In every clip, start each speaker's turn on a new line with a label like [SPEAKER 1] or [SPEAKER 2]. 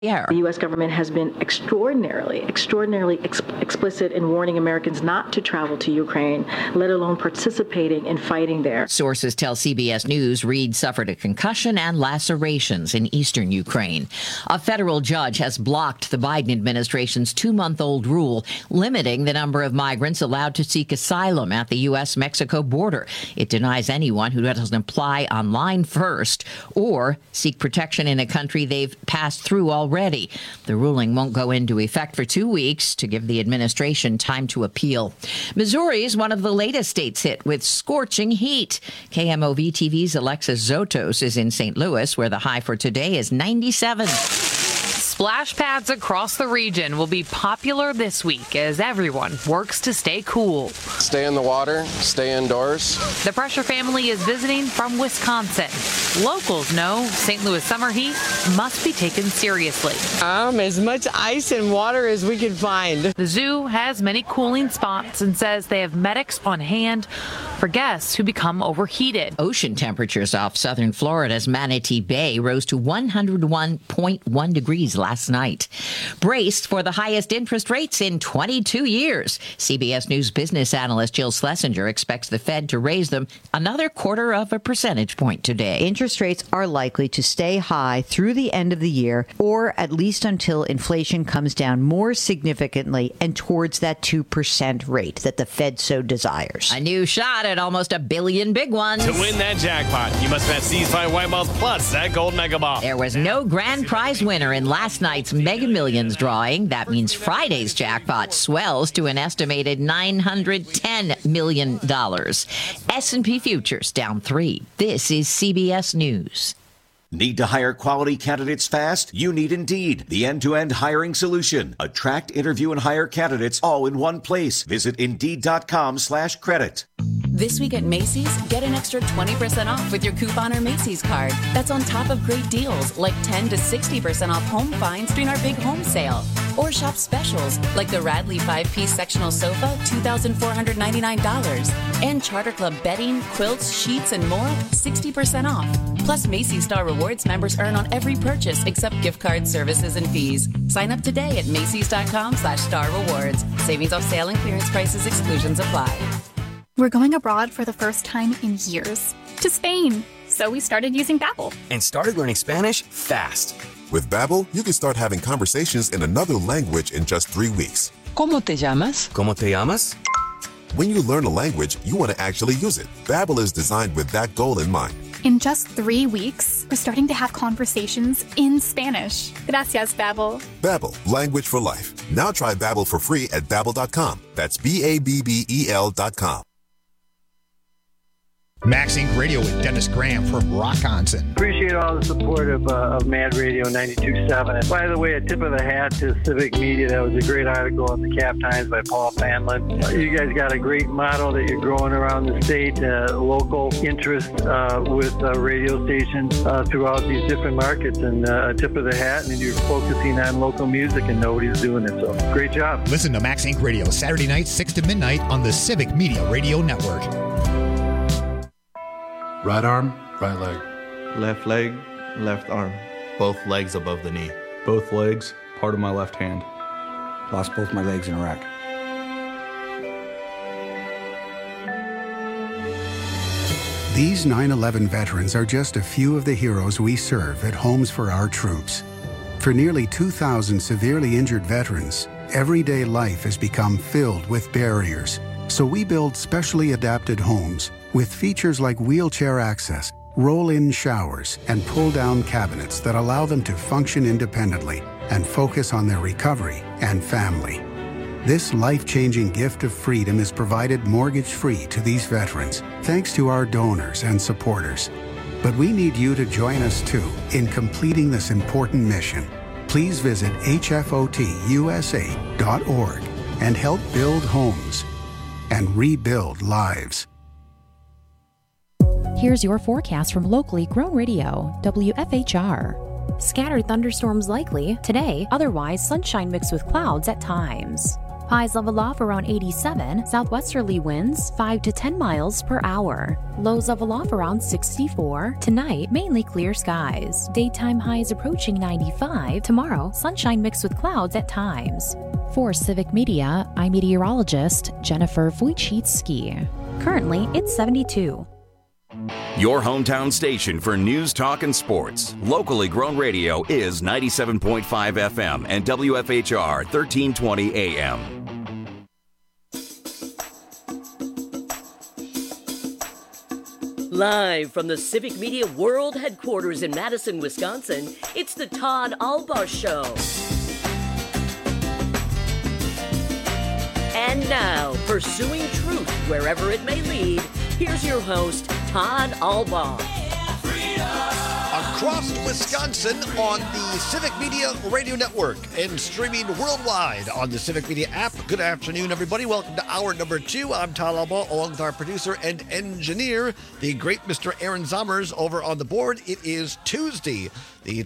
[SPEAKER 1] Yeah.
[SPEAKER 2] The U.S. government has been extraordinarily explicit in warning Americans not to travel to Ukraine, let alone participating in fighting there.
[SPEAKER 1] Sources tell CBS News Reid suffered a concussion and lacerations in eastern Ukraine. A federal judge has blocked the Biden administration's 2-month-old rule limiting the number of migrants allowed to seek asylum at the U.S.-Mexico border. It denies anyone who doesn't apply online first or seek protection in a country they've passed through already. The ruling won't go into effect for 2 weeks to give the administration time to appeal. Missouri is one of the latest states hit with scorching heat. KMOV TV's Alexis Zotos is in St. Louis, where the high for today is 97.
[SPEAKER 3] Splash pads across the region will be popular this week as everyone works to stay cool.
[SPEAKER 4] Stay in the water, stay indoors.
[SPEAKER 3] The Pressure family is visiting from Wisconsin. Locals know St. Louis summer heat must be taken seriously.
[SPEAKER 5] As much ice and water as we can find.
[SPEAKER 3] The zoo has many cooling spots and says they have medics on hand for guests who become overheated.
[SPEAKER 1] Ocean temperatures off southern Florida's Manatee Bay rose to 101.1 degrees last night. Braced for the highest interest rates in 22 years. CBS News business analyst Jill Schlesinger expects the Fed to raise them another 0.25 percentage point today.
[SPEAKER 6] Interest rates are likely to stay high through the end of the year, or at least until inflation comes down more significantly and towards that 2% rate that the Fed so desires.
[SPEAKER 1] A new shot at almost $1 billion big ones.
[SPEAKER 7] To win that jackpot, you must bet C5 White Balls plus that gold mega ball.
[SPEAKER 1] There was no grand prize winner in last night's Mega Millions drawing. That means Friday's jackpot swells to an estimated $910 million. S&P futures down 3. This is CBS News.
[SPEAKER 8] Need to hire quality candidates fast? You need Indeed, the end-to-end hiring solution. Attract, interview, and hire candidates all in one place. Visit Indeed.com/credit.
[SPEAKER 9] This week at Macy's, get an extra 20% off with your coupon or Macy's card. That's on top of great deals like 10 to 60% off home finds during our big home sale. Or shop specials like the Radley 5-piece sectional sofa, $2,499. And Charter Club bedding, quilts, sheets, and more, 60% off. Plus, Macy's Star Rewards members earn on every purchase except gift cards, services, and fees. Sign up today at Macys.com/Star Rewards. Savings off sale and clearance prices, exclusions apply.
[SPEAKER 10] We're going abroad for the first time in years. To Spain. So we started using Babbel.
[SPEAKER 11] And started learning Spanish fast.
[SPEAKER 12] With Babbel, you can start having conversations in another language in just 3 weeks.
[SPEAKER 5] ¿Cómo te llamas?
[SPEAKER 11] ¿Cómo te llamas?
[SPEAKER 12] When you learn a language, you want to actually use it. Babbel is designed with that goal in mind.
[SPEAKER 10] In just 3 weeks, we're starting to have conversations in Spanish. Gracias, Babbel.
[SPEAKER 12] Babbel, language for life. Now try Babbel for free at Babbel.com. That's Babbel.com.
[SPEAKER 13] Max Inc. Radio with Dennis Graham from Rockonson.
[SPEAKER 14] Appreciate all the support of Mad Radio 92.7. And by the way, a tip of the hat to Civic Media. That was a great article in the Cap Times by Paul Fanlin. You guys got a great model that you're growing around the state, local interest with radio stations throughout these different markets. And a tip of the hat, and you're focusing on local music, and nobody's doing it. So great job.
[SPEAKER 13] Listen to Max Inc. Radio Saturday nights 6 to midnight on the Civic Media Radio Network.
[SPEAKER 15] Right arm, right leg.
[SPEAKER 16] Left leg, left arm.
[SPEAKER 15] Both legs above the knee.
[SPEAKER 16] Both legs, part of my left hand.
[SPEAKER 17] Lost both my legs in Iraq.
[SPEAKER 18] These 9/11 veterans are just a few of the heroes we serve at Homes for Our Troops. For nearly 2,000 severely injured veterans, everyday life has become filled with barriers. So we build specially adapted homes with features like wheelchair access, roll-in showers, and pull-down cabinets that allow them to function independently and focus on their recovery and family. This life-changing gift of freedom is provided mortgage-free to these veterans, thanks to our donors and supporters. But we need you to join us too in completing this important mission. Please visit hfotusa.org and help build homes and rebuild lives.
[SPEAKER 19] Here's your forecast from locally grown radio, WFHR. Scattered thunderstorms likely today, otherwise sunshine mixed with clouds at times. Highs level off around 87. Southwesterly winds 5 to 10 miles per hour. Lows level off around 64. Tonight, mainly clear skies. Daytime highs approaching 95. Tomorrow, sunshine mixed with clouds at times. For Civic Media, I'm meteorologist Jennifer Wojcicki. Currently, it's 72.
[SPEAKER 20] Your hometown station for news, talk, and sports. Locally grown radio is 97.5 FM and WFHR 1320 AM.
[SPEAKER 21] Live from the Civic Media World Headquarters in Madison, Wisconsin, it's the Todd Albaugh Show. And now, pursuing truth wherever it may lead, here's your host, Todd Albaugh.
[SPEAKER 22] Across Wisconsin on the Civic Media Radio Network and streaming worldwide on the Civic Media app. Good afternoon, everybody. Welcome to hour number 2. I'm Todd Albaugh, along with our producer and engineer, the great Mr. Aaron Zommers, over on the board. It is Tuesday, the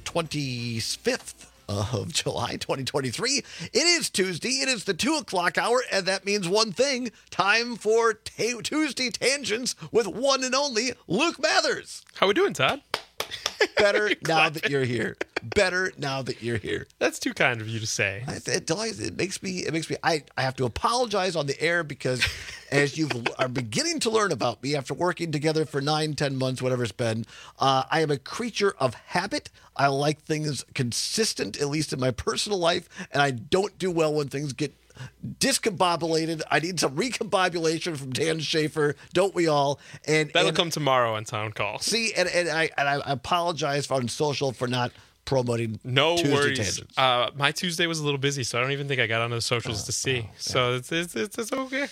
[SPEAKER 22] 25th of July 2023. It is Tuesday. It is the 2 o'clock hour, and that means one thing: time for Tuesday Tangents with one and only Luke Mathers.
[SPEAKER 23] How we doing, Todd?
[SPEAKER 22] Better now that you're here. Better now that you're here.
[SPEAKER 23] That's too kind of you to say.
[SPEAKER 22] It makes me. I have to apologize on the air because as you are beginning to learn about me after working together for 9-10 months, whatever it's been, I am a creature of habit. I like things consistent, at least in my personal life, and I don't do well when things get discombobulated. I need some recombobulation from Dan Schaefer, don't we all? And
[SPEAKER 23] that'll come tomorrow on Town Call.
[SPEAKER 22] See, and I apologize on social for not promoting
[SPEAKER 23] no
[SPEAKER 22] Tuesday
[SPEAKER 23] worries.
[SPEAKER 22] Tangents.
[SPEAKER 23] My Tuesday was a little busy, so I don't even think I got onto the socials to see. So it's okay.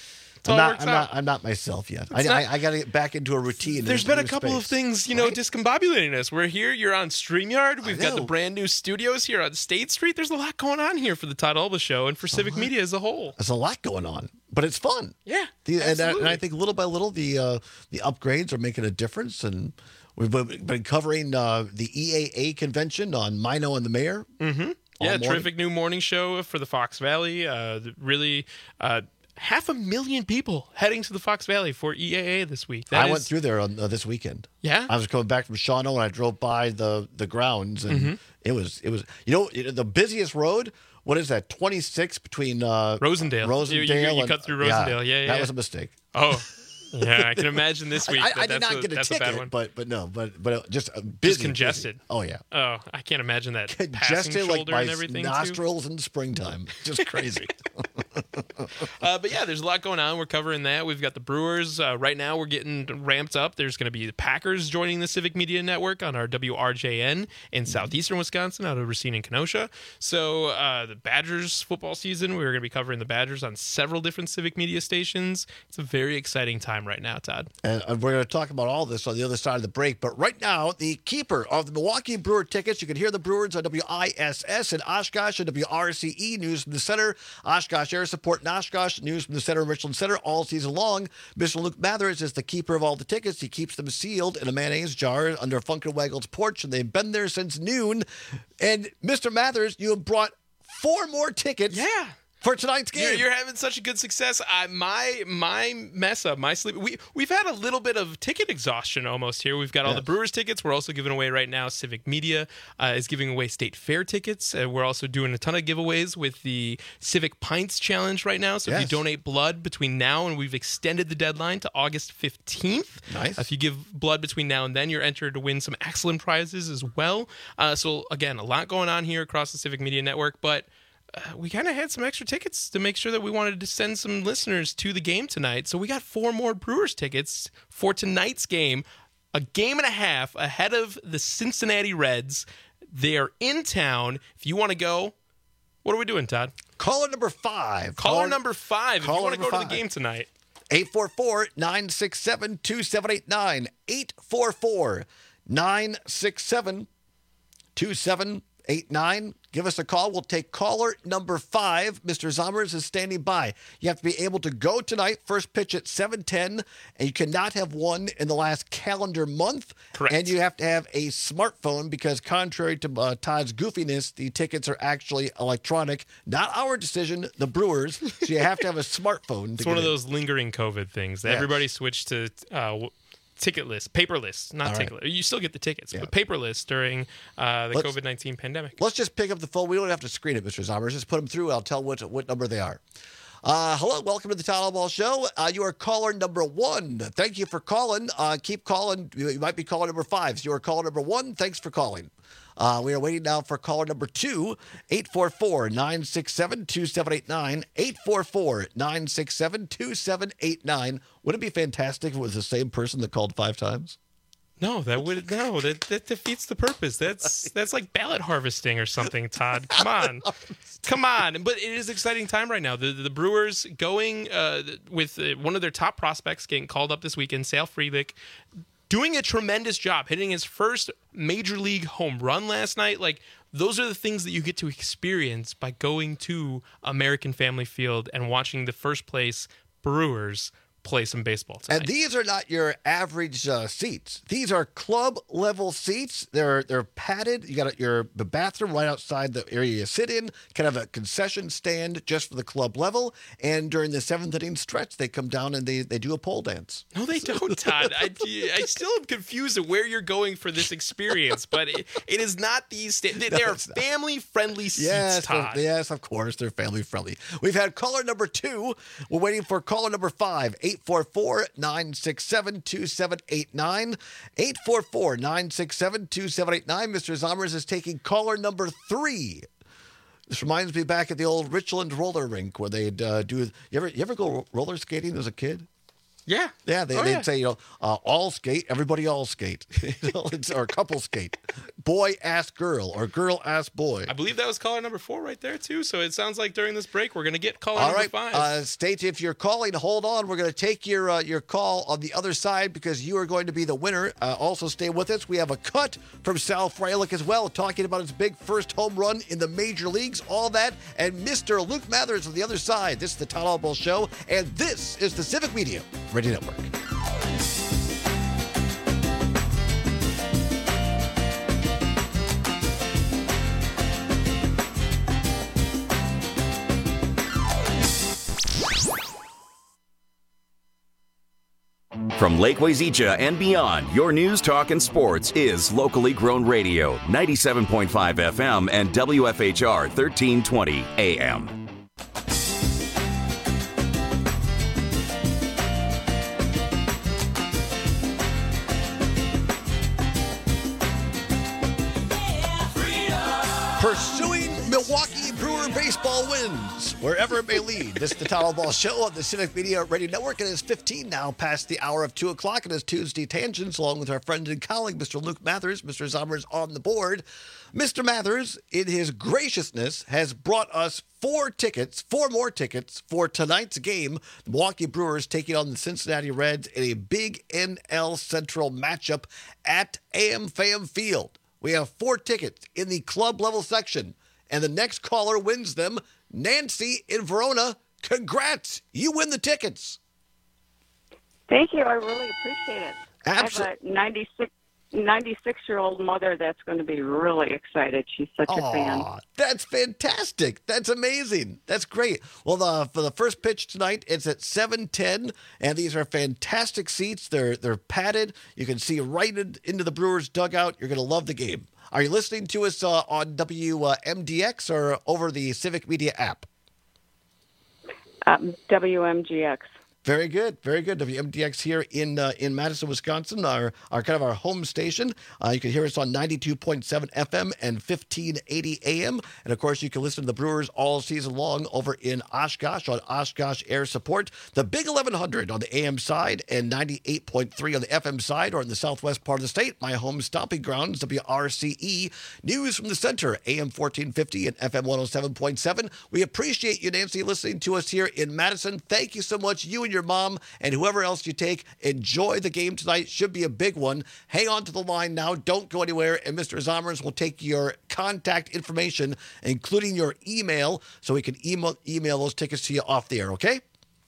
[SPEAKER 22] I'm not myself yet. I got to get back into a routine.
[SPEAKER 23] There's been a couple of things, discombobulating us. We're here. You're on StreamYard. We've got the brand new studios here on State Street. There's a lot going on here for the Todd Albaugh Show and for Civic Media as a whole.
[SPEAKER 22] There's a lot going on, but it's fun.
[SPEAKER 23] Yeah,
[SPEAKER 22] and I think little by little the upgrades are making a difference. And we've been covering the EAA convention on Mino and the Mayor.
[SPEAKER 23] Mm-hmm. Yeah, terrific new morning show for the Fox Valley. Really. 500,000 people heading to the Fox Valley for EAA this week.
[SPEAKER 22] I went through there on this weekend.
[SPEAKER 23] Yeah,
[SPEAKER 22] I was coming back from Shawano and I drove by the grounds, and it was the busiest road. What is that? 26 between
[SPEAKER 23] Rosendale. You cut through Rosendale. Yeah.
[SPEAKER 22] That was a mistake.
[SPEAKER 23] Oh. Yeah, I can imagine this week.
[SPEAKER 22] I did not get a ticket, but just busy.
[SPEAKER 23] Just congested.
[SPEAKER 22] Busy. Oh yeah.
[SPEAKER 23] Oh, I can't imagine that.
[SPEAKER 22] Congested like my
[SPEAKER 23] and everything
[SPEAKER 22] nostrils in springtime. Just crazy.
[SPEAKER 23] But yeah, there's a lot going on. We're covering that. We've got the Brewers. Right now, we're getting ramped up. There's going to be the Packers joining the Civic Media Network on our WRJN in southeastern Wisconsin out of Racine and Kenosha. So the Badgers football season, we're going to be covering the Badgers on several different Civic Media stations. It's a very exciting time right now, Todd.
[SPEAKER 22] And we're going to talk about all this on the other side of the break. But right now, the keeper of the Milwaukee Brewer tickets, you can hear the Brewers on WISS and Oshkosh and WRCE News from the Center, Oshkosh Air Support and Oshkosh News from the Center, Richland Center all season long. Mr. Luke Mathers is the keeper of all the tickets. He keeps them sealed in a mayonnaise jar under Funkenwaggle's porch, and they've been there since noon. And Mr. Mathers, you have brought 4 more tickets.
[SPEAKER 23] Yeah.
[SPEAKER 22] For tonight's game.
[SPEAKER 23] You're having such a good success. My mess up, my sleep. We've had a little bit of ticket exhaustion almost here. We've got all the Brewers tickets. We're also giving away right now. Civic Media is giving away State Fair tickets. We're also doing a ton of giveaways with the Civic Pints Challenge right now. So if you donate blood between now and we've extended the deadline to August 15th.
[SPEAKER 22] Nice.
[SPEAKER 23] If you give blood between now and then, you're entered to win some excellent prizes as well. So again, a lot going on here across the Civic Media Network, but we kind of had some extra tickets to make sure that we wanted to send some listeners to the game tonight. So we got 4 more Brewers tickets for tonight's game, a game and a half ahead of the Cincinnati Reds. They are in town. If you want to go, what are we doing, Todd?
[SPEAKER 22] Caller number 5.
[SPEAKER 23] Caller number 5. If you want to go to the game tonight.
[SPEAKER 22] 844-967-2789. 844-967-2789. 2789. Give us a call. We'll take caller number 5. Mr. Zommers is standing by. You have to be able to go tonight. First pitch at 7:10, and you cannot have won in the last calendar month.
[SPEAKER 23] Correct.
[SPEAKER 22] And you have to have a smartphone because contrary to Todd's goofiness, the tickets are actually electronic. Not our decision, the Brewers. So you have to have a smartphone.
[SPEAKER 23] It's one of those lingering COVID things that everybody switched to ticketless, paperless, not ticketless. You still get the tickets, but paperless during the COVID-19 pandemic.
[SPEAKER 22] Let's just pick up the phone. We don't have to screen it, Mr. Zommers. Just put them through. I'll tell what number they are. Hello, welcome to the Todd Ball Show. You are caller number 1. Thank you for calling. Keep calling. You might be caller number 5. So you are caller number 1. Thanks for calling. We are waiting now for caller number 2, 844-967-2789, 844-967-2789. Would it be fantastic if it was the same person that called 5 times?
[SPEAKER 23] No, that defeats the purpose. That's like ballot harvesting or something, Todd. Come on. But it is an exciting time right now. The Brewers going with one of their top prospects getting called up this weekend, Sal Frelick, doing a tremendous job, hitting his first major league home run last night. Like, those are the things that you get to experience by going to American Family Field and watching the first place Brewers play some baseball tonight.
[SPEAKER 22] And these are not your average seats. These are club level seats. They're padded. You got the bathroom right outside the area you sit in. Kind of a concession stand just for the club level. And during the 7th inning stretch, they come down and they do a pole dance.
[SPEAKER 23] No, they don't, Todd. I still am confused at where you're going for this experience, but it is not these. They are family friendly seats, Todd.
[SPEAKER 22] Yes, of course, they're family friendly. We've had caller number 2. We're waiting for caller number 5. 844-967-2789. 844-967-2789. Mr. Zommers is taking caller number 3. This reminds me back at the old Richland roller rink where they'd do. You ever go roller skating as a kid?
[SPEAKER 23] Yeah.
[SPEAKER 22] Yeah, they'd say, all skate, everybody all skate. Or couple skate. Boy ask girl, or girl ask boy.
[SPEAKER 23] I believe that was caller number 4 right there, too. So it sounds like during this break, we're going to get caller number 5.
[SPEAKER 22] State, if you're calling, hold on. We're going to take your call on the other side because you are going to be the winner. Also, stay with us. We have a cut from Sal Frelick as well, talking about his big first home run in the major leagues, all that, and Mr. Luke Mathers on the other side. This is the Todd Ball Show, and this is the Civic Media Radio Network.
[SPEAKER 20] From Lake Wazeecha and beyond, your news, talk, and sports is locally grown radio, 97.5 FM and WFHR 1320 AM.
[SPEAKER 22] Pursuing Milwaukee Brewer baseball wins, wherever it may lead. This is the Todd Ball Show on the Civic Media Radio Network. It is 15 now past the hour of 2 o'clock. It is Tuesday Tangents, along with our friend and colleague, Mr. Luke Mathers. Mr. Zommers on the board. Mr. Mathers, in his graciousness, has brought us 4 more tickets for tonight's game. The Milwaukee Brewers taking on the Cincinnati Reds in a big NL Central matchup at AmFam Field. We have 4 tickets in the club level section, and the next caller wins them. Nancy in Verona, congrats. You win the tickets.
[SPEAKER 2] Thank you. I really appreciate it.
[SPEAKER 22] Absolutely.
[SPEAKER 2] I have a 96-year-old mother that's going to be really excited. She's such a fan.
[SPEAKER 22] That's fantastic. That's amazing. That's great. Well, for the first pitch tonight, it's at 7:10, and these are fantastic seats. They're padded. You can see right into the Brewers' dugout. You're going to love the game. Are you listening to us on WMDX or over the Civic Media app?
[SPEAKER 2] WMGX.
[SPEAKER 22] Very good, very good. WMDX here in Madison, Wisconsin, our kind of our home station. You can hear us on 92.7 FM and 1580 AM. And, of course, you can listen to the Brewers all season long over in Oshkosh on Oshkosh Air Support. The Big 1100 on the AM side and 98.3 on the FM side, or in the southwest part of the state, my home stomping grounds, WRCE. News from the center, AM 1450 and FM 107.7. We appreciate you, Nancy, listening to us here in Madison. Thank you so much. You and your mom, and whoever else you take. Enjoy the game tonight. Should be a big one. Hang on to the line now. Don't go anywhere, and Mr. Zomerins will take your contact information, including your email, so we can email those tickets to you off the air, okay?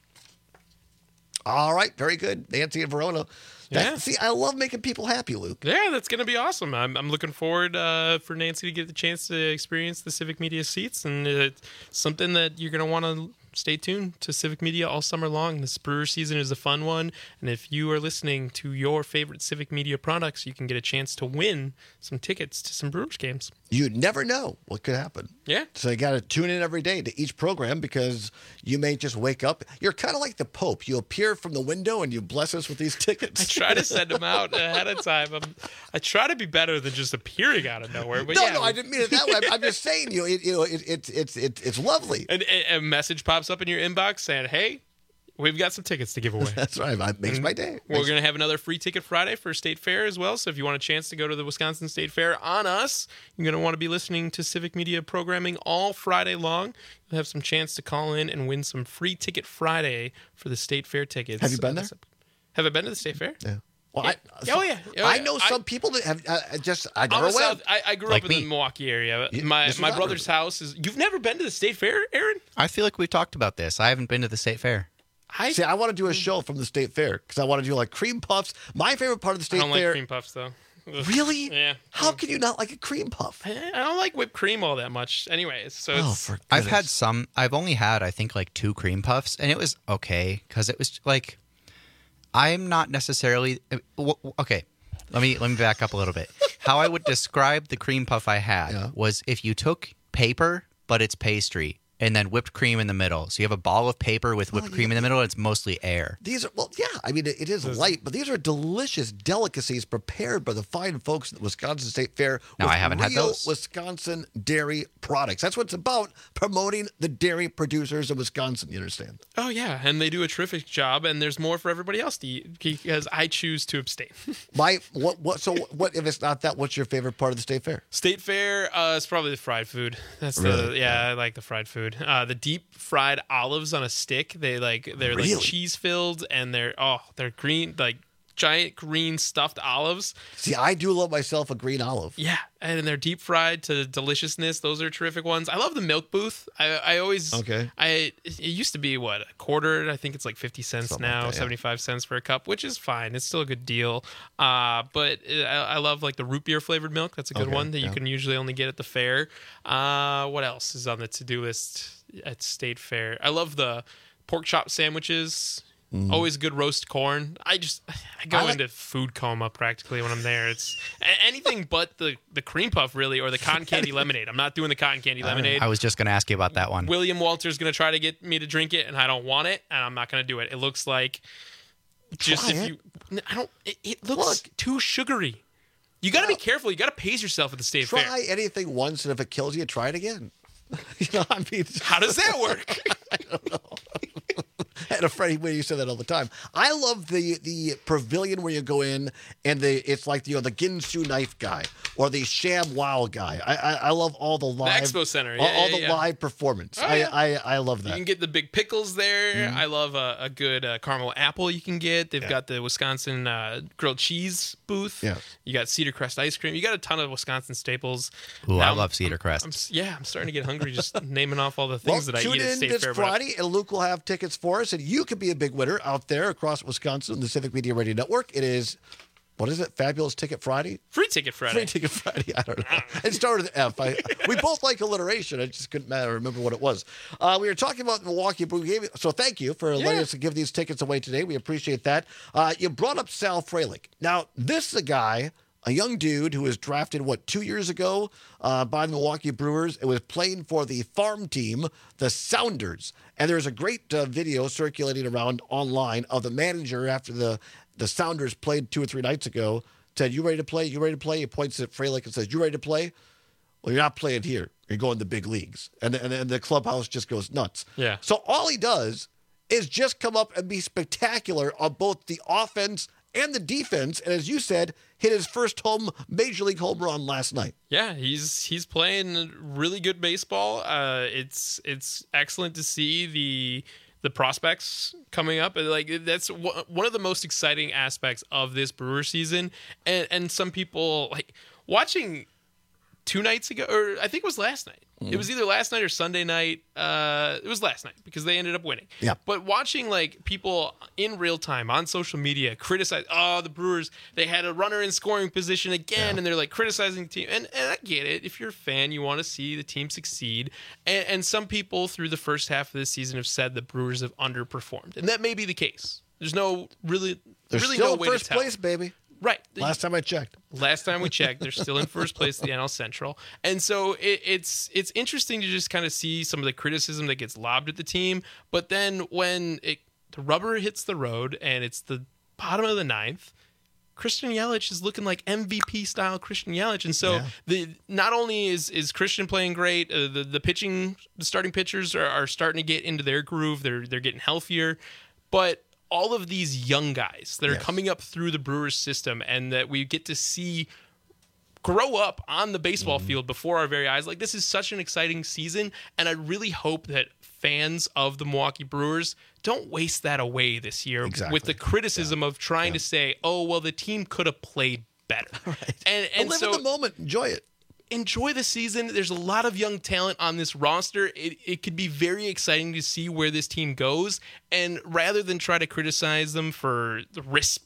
[SPEAKER 22] All right, very good. Nancy and Verona.
[SPEAKER 23] Yeah.
[SPEAKER 22] See, I love making people happy, Luke.
[SPEAKER 23] Yeah, that's going to be awesome. I'm looking forward for Nancy to get the chance to experience the Civic Media seats, and it's something that you're going to want to stay tuned to Civic Media all summer long. This Brewer season is a fun one, and if you are listening to your favorite Civic Media products, you can get a chance to win some tickets to some Brewers games.
[SPEAKER 22] You never know what could happen.
[SPEAKER 23] Yeah.
[SPEAKER 22] So you got to tune in every day to each program because you may just wake up. You're kind of like the Pope. You appear from the window and you bless us with these tickets.
[SPEAKER 23] I try to send them out ahead of time. I try to be better than just appearing out of nowhere. But
[SPEAKER 22] no, I didn't mean it that way. I'm just saying, it's lovely.
[SPEAKER 23] And a message pops up in your inbox saying, "Hey, we've got some tickets to give away."
[SPEAKER 22] That's right. It makes my day.
[SPEAKER 23] We're going to have another free ticket Friday for State Fair as well. So if you want a chance to go to the Wisconsin State Fair on us, you're going to want to be listening to Civic Media programming all Friday long. You'll have some chance to call in and win some free ticket Friday for the State Fair tickets.
[SPEAKER 22] Have you been there?
[SPEAKER 23] Have I been to the State Fair?
[SPEAKER 22] Yeah. Well,
[SPEAKER 23] yeah.
[SPEAKER 22] I know some people that have I never went.
[SPEAKER 23] I grew up in the Milwaukee area. My brother's house is. You've never been to the State Fair, Aaron?
[SPEAKER 3] I feel like we've talked about this. I haven't been to the State Fair.
[SPEAKER 22] See, I want to do a show from the State Fair because I want to do like cream puffs. My favorite part of the State Fair.
[SPEAKER 23] I don't like cream puffs though.
[SPEAKER 22] Really?
[SPEAKER 23] Yeah.
[SPEAKER 22] How can you not like a cream puff?
[SPEAKER 23] I don't like whipped cream all that much. Anyways, so
[SPEAKER 3] I've had some. I've only had I think like 2 cream puffs, and it was okay because it was like. I'm not necessarily okay. Let me back up a little bit. How I would describe the cream puff I had was if you took paper, but it's pastry, and then whipped cream in the middle. So you have a ball of paper with whipped cream in the middle, and it's mostly air.
[SPEAKER 22] These are I mean, it is light, but these are delicious delicacies prepared by the fine folks at the Wisconsin State Fair.
[SPEAKER 3] No, I haven't had those.
[SPEAKER 22] Wisconsin dairy products. That's what it's about, promoting the dairy producers of Wisconsin. You understand?
[SPEAKER 23] Oh yeah, and they do a terrific job, and there's more for everybody else to eat because I choose to abstain.
[SPEAKER 22] What if it's not that? What's your favorite part of the State Fair?
[SPEAKER 23] State Fair is probably the fried food. That's I like the fried food. The deep fried olives on a stick. They're like cheese filled, and they're green, like giant green stuffed olives.
[SPEAKER 22] See, I do love myself a green olive.
[SPEAKER 23] Yeah, and they're deep fried to deliciousness. Those are terrific ones. I love the milk booth. I always it used to be a quarter. I think it's like 50 cents something now, 75 cents for a cup, which is fine. It's still a good deal. But I love like the root beer flavored milk. That's a good one that you can usually only get at the fair. What else is on the to-do list at State Fair? I love the pork chop sandwiches. Always good roast corn. I go into food coma practically when I'm there. It's anything but the cream puff really, or the cotton candy lemonade. I'm not doing the cotton candy lemonade.
[SPEAKER 3] I was just going to ask you about that one.
[SPEAKER 23] William Walter's going to try to get me to drink it, and I don't want it, and I'm not going to do it. It looks like it looks too sugary. You got to be careful. You got to pace yourself at the State Fair.
[SPEAKER 22] Try anything once, and if it kills you, try it again.
[SPEAKER 23] How does that work?
[SPEAKER 22] I don't know. I had a friend who used to say that all the time. I love the pavilion where you go in and it's like the Ginsu knife guy or the Sham Wow guy. I love all the live
[SPEAKER 23] Expo Center,
[SPEAKER 22] live performance. I love that.
[SPEAKER 23] You can get the big pickles there. I love a good caramel apple. You can get. They've got the Wisconsin grilled cheese booth.
[SPEAKER 22] Yeah.
[SPEAKER 23] You got Cedar Crest ice cream. You got a ton of Wisconsin staples.
[SPEAKER 3] Ooh, I love Cedar Crest.
[SPEAKER 23] I'm starting to get hungry just naming off all the things that I eat at State Fair.
[SPEAKER 22] Tune in this Friday, and Luke will have tickets for us, and you could be a big winner out there across Wisconsin, the Civic Media Radio Network. It is, what is it? Fabulous Ticket Friday?
[SPEAKER 23] Free Ticket Friday.
[SPEAKER 22] Free Ticket Friday. I don't know. It started with F. We both like alliteration. I just couldn't remember what it was. We were talking about Milwaukee Brew. So thank you for letting us give these tickets away today. We appreciate that. You brought up Sal Frelick. Now, this is a guy, a young dude who was drafted, 2 years ago by the Milwaukee Brewers. It was playing for the farm team, the Sounders. And there's a great video circulating around online of the manager after the Sounders played 2 or 3 nights ago, said, "You ready to play? You ready to play?" He points at Frelick and says, "You ready to play?" "Well, you're not playing here. You're going to the big leagues." And the clubhouse just goes nuts.
[SPEAKER 23] Yeah.
[SPEAKER 22] So all he does is just come up and be spectacular on both the offense and the defense, and as you said, hit his first major league home run last night.
[SPEAKER 23] Yeah, he's playing really good baseball. It's excellent to see the the prospects coming up. Like, that's one of the most exciting aspects of this Brewer season. And some people, like, watching 2 nights ago, or I think it was last night. It was either last night or Sunday night. It was last night because they ended up winning.
[SPEAKER 22] Yeah.
[SPEAKER 23] But watching, like, people in real time on social media criticize, the Brewers, they had a runner in scoring position again, and they're, like, criticizing the team. And I get it. If you're a fan, you want to see the team succeed. And some people through the first half of this season have said the Brewers have underperformed. And that may be the case. There's no really,
[SPEAKER 22] They're
[SPEAKER 23] really
[SPEAKER 22] still
[SPEAKER 23] no
[SPEAKER 22] in
[SPEAKER 23] way
[SPEAKER 22] first
[SPEAKER 23] to tell.
[SPEAKER 22] place, baby.
[SPEAKER 23] Right.
[SPEAKER 22] Last time I checked.
[SPEAKER 23] They're still in first place in the NL Central. And so it's interesting to just kind of see some of the criticism that gets lobbed at the team. But then when the rubber hits the road and it's the bottom of the 9th, Christian Yelich is looking like MVP style Christian Yelich. And so not only is Christian playing great, the starting pitchers are starting to get into their groove. They're getting healthier, but all of these young guys that are coming up through the Brewers system and that we get to see grow up on the baseball field before our very eyes. Like, this is such an exciting season, and I really hope that fans of the Milwaukee Brewers don't waste that away this year with the criticism of trying to say, oh, well, the team could have played better.
[SPEAKER 22] Right.
[SPEAKER 23] And
[SPEAKER 22] live in the moment. Enjoy it.
[SPEAKER 23] Enjoy the season. There's a lot of young talent on this roster. It could be very exciting to see where this team goes. And rather than try to criticize them for the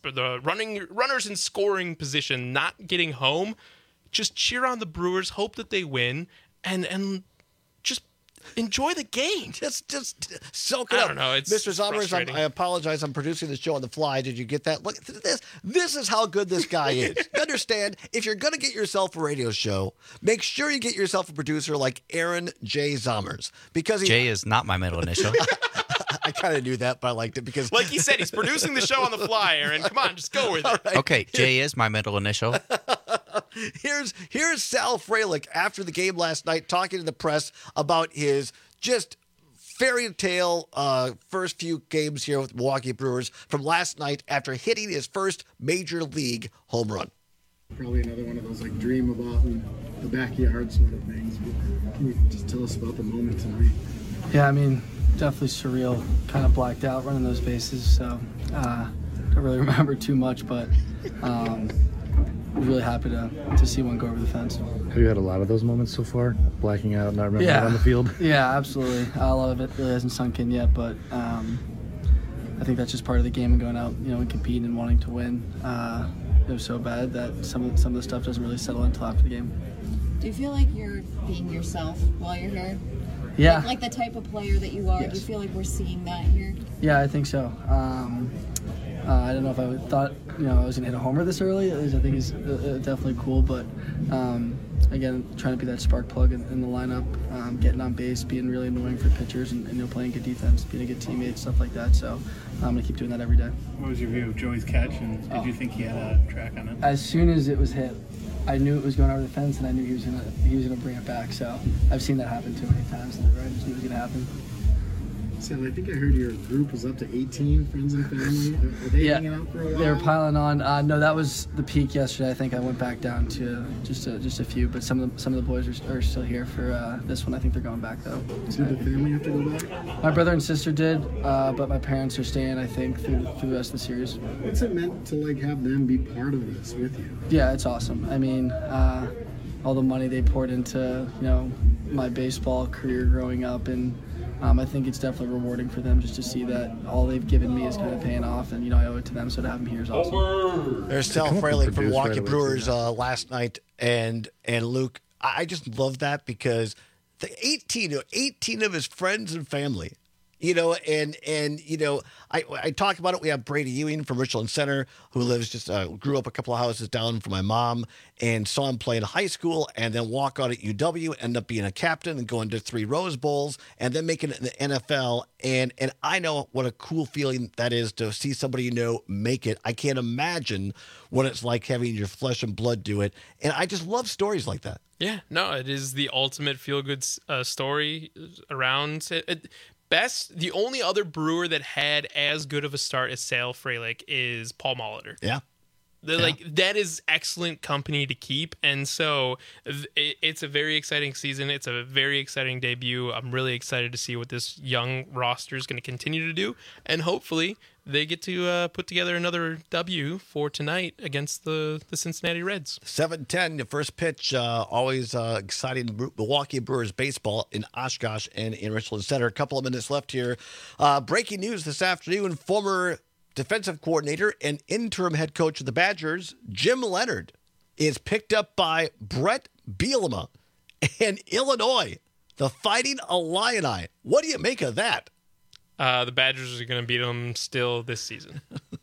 [SPEAKER 23] runners in scoring position not getting home, just cheer on the Brewers, hope that they win, and just enjoy the game.
[SPEAKER 22] Just soak it up.
[SPEAKER 23] I don't know. It's
[SPEAKER 22] Mr. Zommers,
[SPEAKER 23] frustrating.
[SPEAKER 22] I apologize. I'm producing the show on the fly. Did you get that? Look, this is how good this guy is. You understand? If you're going to get yourself a radio show, make sure you get yourself a producer like Aaron J. Zommers. Because
[SPEAKER 3] J is not my middle initial.
[SPEAKER 22] I kind of knew that, but I liked it because...
[SPEAKER 23] Like he said, he's producing the show on the fly, Aaron. Come on, just go with it.
[SPEAKER 22] Right.
[SPEAKER 3] Okay, J is my middle initial.
[SPEAKER 22] Here's Sal Frelick after the game last night talking to the press about his just fairy tale first few games here with Milwaukee Brewers from last night after hitting his first major league home run.
[SPEAKER 4] Probably another one of those like dream about in the backyard sort of things. But can you just tell us about the moment tonight?
[SPEAKER 6] Yeah, I mean, definitely surreal. Kind of blacked out running those bases, so don't really remember too much, but really happy to see one go over the fence.
[SPEAKER 15] Have you had a lot of those moments so far? Blacking out, not remembering on the field?
[SPEAKER 6] Yeah, absolutely. A lot of it really hasn't sunk in yet, but I think that's just part of the game and going out, and competing and wanting to win. It was so bad that some of the stuff doesn't really settle until after the game.
[SPEAKER 7] Do you feel like you're being yourself while you're here?
[SPEAKER 6] Yeah.
[SPEAKER 7] Like the type of player that you are.
[SPEAKER 6] Yes.
[SPEAKER 7] Do you feel like we're seeing that here?
[SPEAKER 6] Yeah, I think so. I don't know if I thought I was gonna hit a homer this early. I think is definitely cool, but again, trying to be that spark plug in the lineup, getting on base, being really annoying for pitchers, and playing good defense, being a good teammate, stuff like that. So I'm gonna keep doing that every day.
[SPEAKER 24] What was your view of Joey's catch, and did you think he had a track on it?
[SPEAKER 6] As soon as it was hit, I knew it was going over the fence, and I knew he was gonna bring it back. So I've seen that happen too many times. Right? I just knew it was gonna happen.
[SPEAKER 4] Sal, I think I heard your group was up to 18 friends and family. Are they hanging out for a while?
[SPEAKER 6] They were piling on. No, that was the peak yesterday. I think I went back down to just a few, but some of the boys are still here for this one. I think they're going back though.
[SPEAKER 4] Did the family have to go back?
[SPEAKER 6] My brother and sister did, but my parents are staying. I think through the rest of the series.
[SPEAKER 4] What's it meant to have them be part of this with you?
[SPEAKER 6] Yeah, it's awesome. I mean, all the money they poured into my baseball career growing up, and I think it's definitely rewarding for them just to see that all they've given me is kind of paying off, and I owe it to them. So to have them here is awesome.
[SPEAKER 22] There's Sal Frelick from Milwaukee Brewers last night, and Luke, I just love that because the 18 of his friends and family. I talk about it. We have Brady Ewing from Richland Center, who lives grew up a couple of houses down from my mom, and saw him play in high school, and then walk out at UW, end up being a captain and going to 3 Rose Bowls, and then making it in the NFL. And I know what a cool feeling that is to see somebody make it. I can't imagine what it's like having your flesh and blood do it. And I just love stories like that.
[SPEAKER 23] Yeah, no, it is the ultimate feel-good story around it. The only other Brewer that had as good of a start as Sal Frelick is Paul Molitor.
[SPEAKER 22] Yeah.
[SPEAKER 23] Like that is excellent company to keep, and so it's a very exciting season. It's a very exciting debut. I'm really excited to see what this young roster is going to continue to do, and hopefully they get to put together another W for tonight against the Cincinnati Reds.
[SPEAKER 22] 7:10, the first pitch. Always exciting Milwaukee Brewers baseball in Oshkosh and in Richland Center. A couple of minutes left here. Breaking news this afternoon: former defensive coordinator and interim head coach of the Badgers, Jim Leonhard, is picked up by Brett Bielema in Illinois, the Fighting Illini. What do you make of that?
[SPEAKER 23] The Badgers are going to beat them still this season.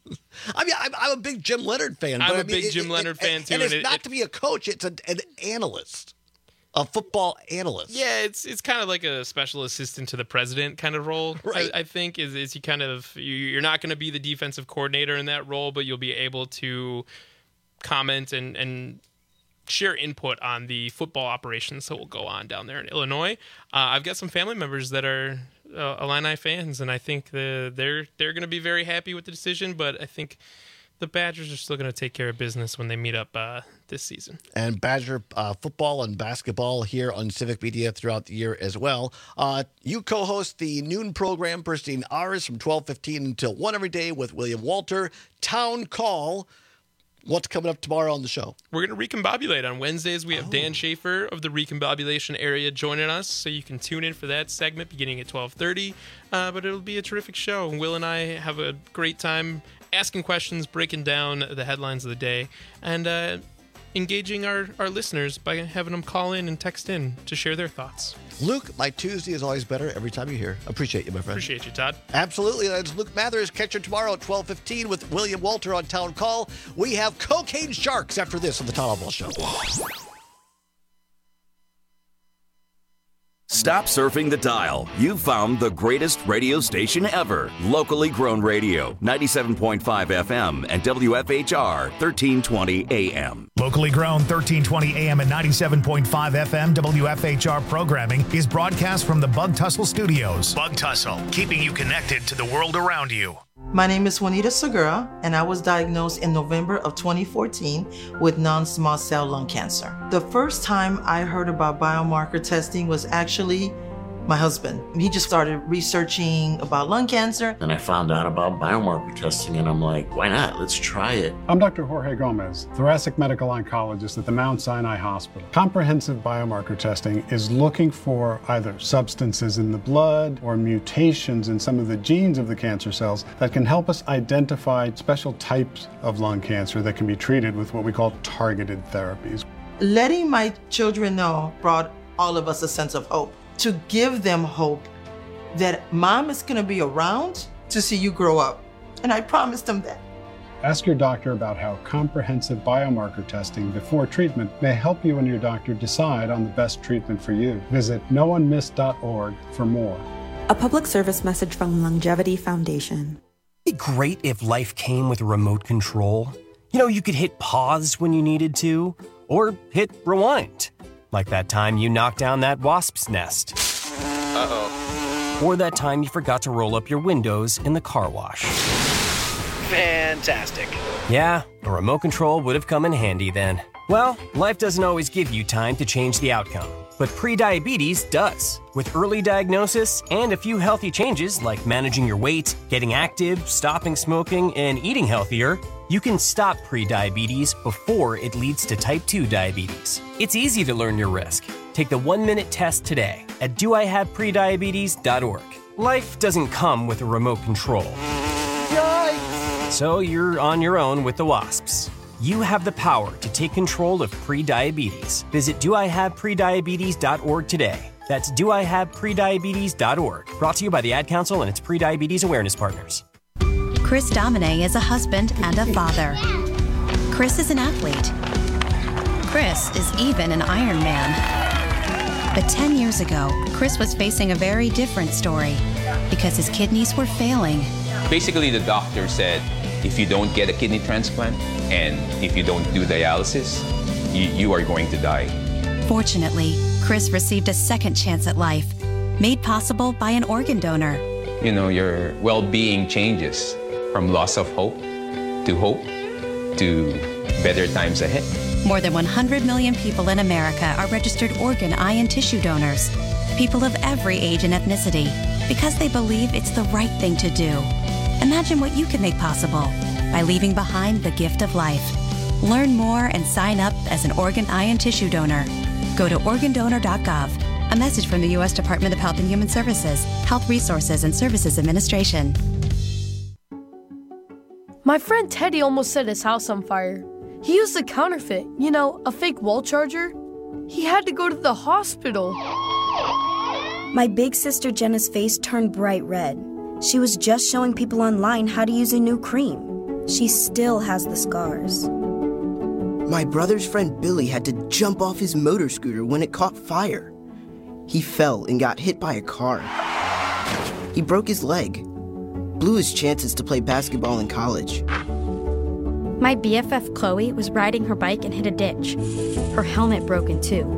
[SPEAKER 22] I mean, I'm a big Jim Leonhard fan.
[SPEAKER 23] I'm a big Jim Leonhard fan, too.
[SPEAKER 22] And it's not to be a coach, it's an analyst. A football analyst.
[SPEAKER 23] Yeah, it's kind of like a special assistant to the president kind of role.
[SPEAKER 22] Right.
[SPEAKER 23] I think is you kind of you're not going to be the defensive coordinator in that role, but you'll be able to comment and share input on the football operations that will go on down there in Illinois. I've got some family members that are Illini fans, and I think they're going to be very happy with the decision. But I think the Badgers are still going to take care of business when they meet up this season.
[SPEAKER 22] And Badger football and basketball here on Civic Media throughout the year as well. You co-host the noon program, Bursting Hours, from 12:15 until 1 every day with William Walter. Town Call. What's coming up tomorrow on the show?
[SPEAKER 23] We're going to recombobulate. On Wednesdays, we have Dan Schaefer of the recombobulation area joining us, so you can tune in for that segment beginning at 12:30. But it'll be a terrific show. Will and I have a great time asking questions, breaking down the headlines of the day, and engaging our listeners by having them call in and text in to share their thoughts.
[SPEAKER 22] Luke, my Tuesday is always better every time you're here. Appreciate you, my friend.
[SPEAKER 23] Appreciate you, Todd.
[SPEAKER 22] Absolutely. That's Luke Mathers. Catch you tomorrow at 12:15 with William Walter on Town Call. We have Cocaine Sharks after this on the Todd Albaugh Show.
[SPEAKER 20] Stop surfing the dial. You've found the greatest radio station ever. Locally grown radio, 97.5 FM and WFHR 1320 AM.
[SPEAKER 13] Locally grown 1320 AM and 97.5 FM WFHR programming is broadcast from the Bug Tussle Studios. Bug Tussle, keeping you connected to the world around you.
[SPEAKER 1] My name is Juanita Segura, and I was diagnosed in November of 2014 with non-small cell lung cancer. The first time I heard about biomarker testing was actually my husband. He just started researching about lung cancer.
[SPEAKER 5] And I found out about biomarker testing, and I'm like, why not? Let's try it.
[SPEAKER 8] I'm Dr. Jorge Gomez, thoracic medical oncologist at the Mount Sinai Hospital. Comprehensive biomarker testing is looking for either substances in the blood or mutations in some of the genes of the cancer cells that can help us identify special types of lung cancer that can be treated with what we call targeted therapies.
[SPEAKER 1] Letting my children know brought all of us a sense of hope. To give them hope that mom is going to be around to see you grow up. And I promised them that.
[SPEAKER 8] Ask your doctor about how comprehensive biomarker testing before treatment may help you and your doctor decide on the best treatment for you. Visit noonemiss.org for more.
[SPEAKER 9] A public service message from Longevity Foundation.
[SPEAKER 25] It'd be great if life came with a remote control. You know, you could hit pause when you needed to, or hit rewind. Like that time you knocked down that wasp's nest.
[SPEAKER 26] Uh-oh.
[SPEAKER 25] Or that time you forgot to roll up your windows in the car wash.
[SPEAKER 26] Fantastic.
[SPEAKER 25] Yeah, a remote control would have come in handy then. Well, life doesn't always give you time to change the outcome, but prediabetes does. With early diagnosis and a few healthy changes like managing your weight, getting active, stopping smoking, and eating healthier, you can stop prediabetes before it leads to type 2 diabetes. It's easy to learn your risk. Take the 1-minute test today at doihaveprediabetes.org. Life doesn't come with a remote control. Yikes! So you're on your own with the wasps. You have the power to take control of prediabetes. Visit doihaveprediabetes.org today. That's doihaveprediabetes.org. Brought to you by the Ad Council and its Prediabetes Awareness Partners.
[SPEAKER 27] Chris Domine is a husband and a father. Chris is an athlete. Chris is even an Iron Man. But 10 years ago, Chris was facing a very different story because his kidneys were failing.
[SPEAKER 28] Basically, the doctor said, if you don't get a kidney transplant and if you don't do dialysis, you are going to die.
[SPEAKER 27] Fortunately, Chris received a second chance at life, made possible by an organ donor.
[SPEAKER 28] You know, your well-being changes from loss of hope to hope to better times ahead.
[SPEAKER 27] More than 100 million people in America are registered organ, eye, and tissue donors. People of every age and ethnicity, because they believe it's the right thing to do. Imagine what you can make possible by leaving behind the gift of life. Learn more and sign up as an organ, eye, and tissue donor. Go to organdonor.gov. A message from the U.S. Department of Health and Human Services, Health Resources and Services Administration.
[SPEAKER 10] My friend Teddy almost set his house on fire. He used a counterfeit, a fake wall charger. He had to go to the hospital.
[SPEAKER 11] My big sister Jenna's face turned bright red. She was just showing people online how to use a new cream. She still has the scars.
[SPEAKER 12] My brother's friend Billy had to jump off his motor scooter when it caught fire. He fell and got hit by a car. He broke his leg, blew his chances to play basketball in college.
[SPEAKER 14] My BFF Chloe was riding her bike and hit a ditch. Her helmet broke in two.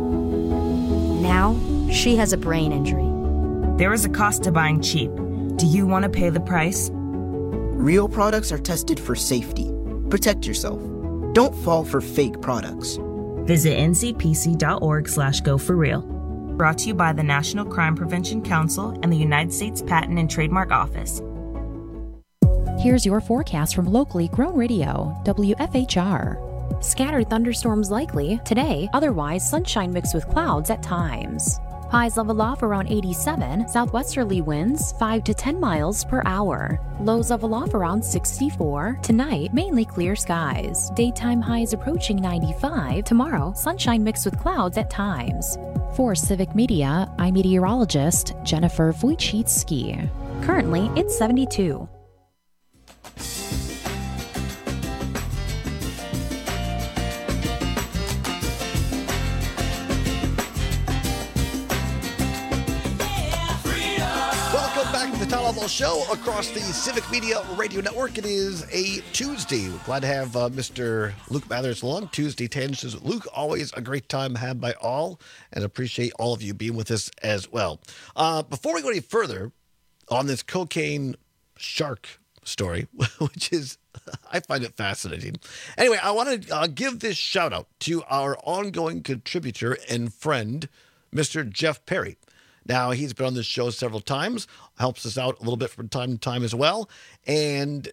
[SPEAKER 14] Now, she has a brain injury.
[SPEAKER 16] There is a cost to buying cheap. Do you want to pay the price?
[SPEAKER 12] Real products are tested for safety. Protect yourself. Don't fall for fake products.
[SPEAKER 16] Visit ncpc.org/go4real. Brought to you by the National Crime Prevention Council and the United States Patent and Trademark Office.
[SPEAKER 17] Here's your forecast from locally grown radio, WFHR. Scattered thunderstorms likely today, otherwise sunshine mixed with clouds at times. Highs level off around 87, southwesterly winds 5 to 10 miles per hour. Lows level off around 64. Tonight, mainly clear skies. Daytime highs approaching 95. Tomorrow, sunshine mixed with clouds at times. For Civic Media, I'm meteorologist Jennifer Wojcicki. Currently, it's 72.
[SPEAKER 22] Talabal Show across the Civic Media Radio Network. It is a Tuesday. We're glad to have Mr. Luke Mathers along. Tuesday Tangences with Luke. Always a great time had by all, and appreciate all of you being with us as well. Before we go any further on this cocaine shark story, which is, I find it fascinating. Anyway, I want to give this shout out to our ongoing contributor and friend, Mr. Jeff Perry. Now, he's been on this show several times, helps us out a little bit from time to time as well. And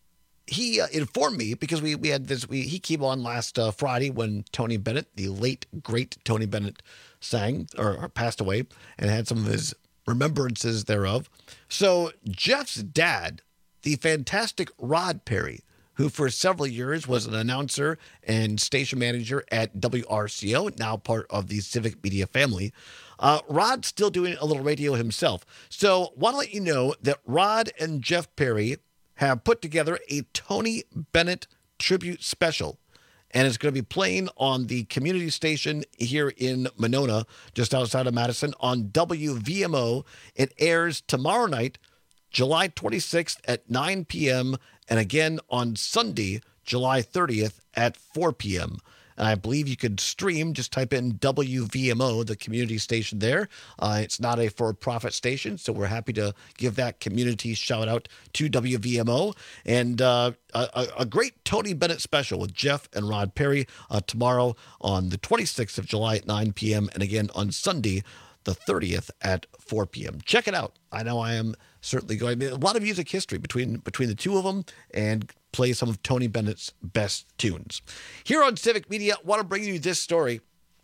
[SPEAKER 22] he informed me, because we had this, he came on last Friday when Tony Bennett, the late, great Tony Bennett, sang or passed away, and had some of his remembrances thereof. So Jeff's dad, the fantastic Rod Perry, who for several years was an announcer and station manager at WRCO, now part of the Civic Media family, Rod's still doing a little radio himself. So want to let you know that Rod and Jeff Perry have put together a Tony Bennett tribute special. And it's going to be playing on the community station here in Monona, just outside of Madison, on WVMO. It airs tomorrow night, July 26th at 9 p.m. and again on Sunday, July 30th at 4 p.m. And I believe you could stream, just type in WVMO, the community station there. It's not a for-profit station, so we're happy to give that community shout-out to WVMO. And a great Tony Bennett special with Jeff and Rod Perry tomorrow on the 26th of July at 9 p.m. and again on Sunday, the 30th at 4 p.m. Check it out. I know I am certainly going. A lot of music history between the two of them, and play some of Tony Bennett's best tunes. Here on Civic Media, I want to bring you this story.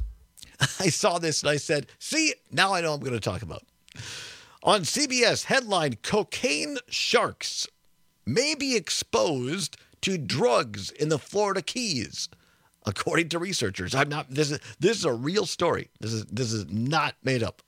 [SPEAKER 22] I saw this and I said, see, now I know I'm going to talk about. On CBS, headline, cocaine sharks may be exposed to drugs in the Florida Keys, according to researchers. This is a real story. This is not made up.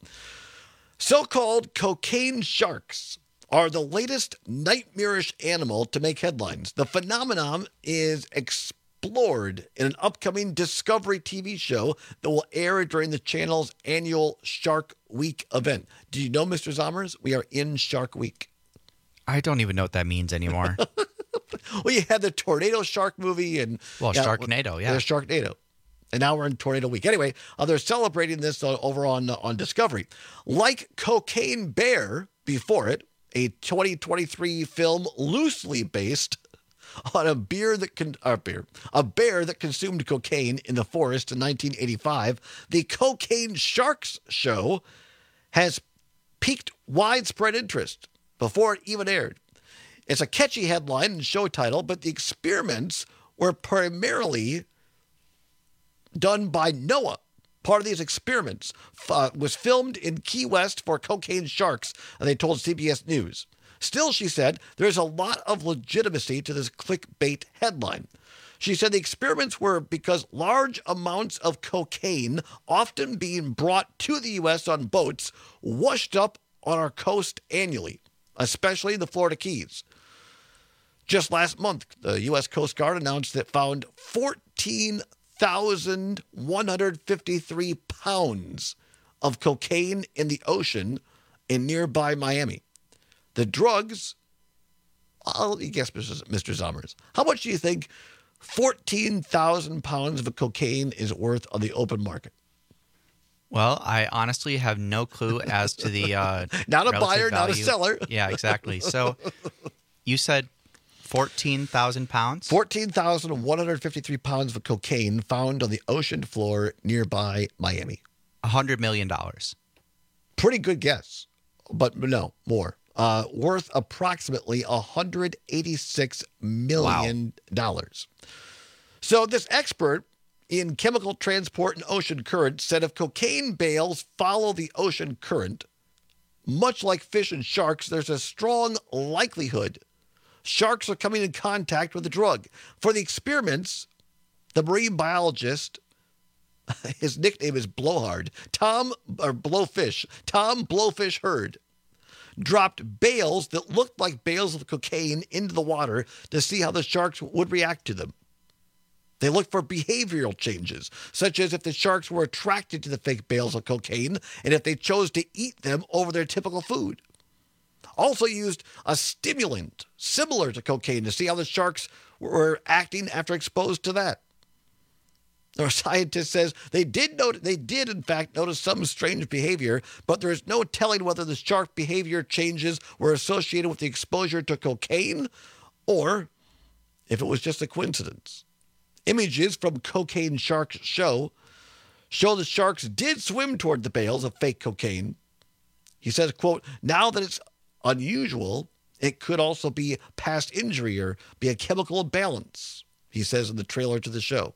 [SPEAKER 22] So-called cocaine sharks are the latest nightmarish animal to make headlines. The phenomenon is explored in an upcoming Discovery TV show that will air during the channel's annual Shark Week event. Do you know, Mr. Zommers, we are in Shark Week?
[SPEAKER 3] I don't even know what that means anymore.
[SPEAKER 22] Well, you had the Tornado Shark movie and...
[SPEAKER 3] Well, Sharknado, yeah.
[SPEAKER 22] Sharknado. And now we're in Tornado Week. Anyway, they're celebrating this over on Discovery. Like Cocaine Bear before it, a 2023 film loosely based on a bear that consumed cocaine in the forest in 1985, the Cocaine Sharks show has piqued widespread interest before it even aired. It's a catchy headline and show title, but the experiments were primarily done by NOAA. Part of these experiments was filmed in Key West for Cocaine Sharks, they told CBS News. Still, she said, there's a lot of legitimacy to this clickbait headline. She said the experiments were because large amounts of cocaine, often being brought to the U.S. on boats, washed up on our coast annually, especially in the Florida Keys. Just last month, the U.S. Coast Guard announced that it found 14,153 pounds of cocaine in the ocean in nearby Miami. The drugs, I'll let you guess, Mr. Zommers. How much do you think 14,000 pounds of cocaine is worth on the open market?
[SPEAKER 3] Well, I honestly have no clue as to the
[SPEAKER 22] not a buyer,
[SPEAKER 3] value.
[SPEAKER 22] not a seller.
[SPEAKER 3] Yeah, exactly. So you said 14,000 pounds?
[SPEAKER 22] 14,153 pounds of cocaine found on the ocean floor nearby Miami.
[SPEAKER 3] $100 million.
[SPEAKER 22] Pretty good guess, but no, more. Worth approximately $186 million. Wow. So this expert in chemical transport and ocean current said if cocaine bales follow the ocean current, much like fish and sharks, there's a strong likelihood sharks are coming in contact with the drug. For the experiments, the marine biologist, his nickname is Blowhard, Tom Blowfish Hurd, dropped bales that looked like bales of cocaine into the water to see how the sharks would react to them. They looked for behavioral changes, such as if the sharks were attracted to the fake bales of cocaine and if they chose to eat them over their typical food. Also used a stimulant similar to cocaine to see how the sharks were acting after exposed to that. Our scientist says they did in fact notice some strange behavior, but there is no telling whether the shark behavior changes were associated with the exposure to cocaine or if it was just a coincidence. Images from Cocaine Sharks show the sharks did swim toward the bales of fake cocaine. He says, quote, now that it's unusual, it could also be past injury or be a chemical imbalance, he says in the trailer to the show.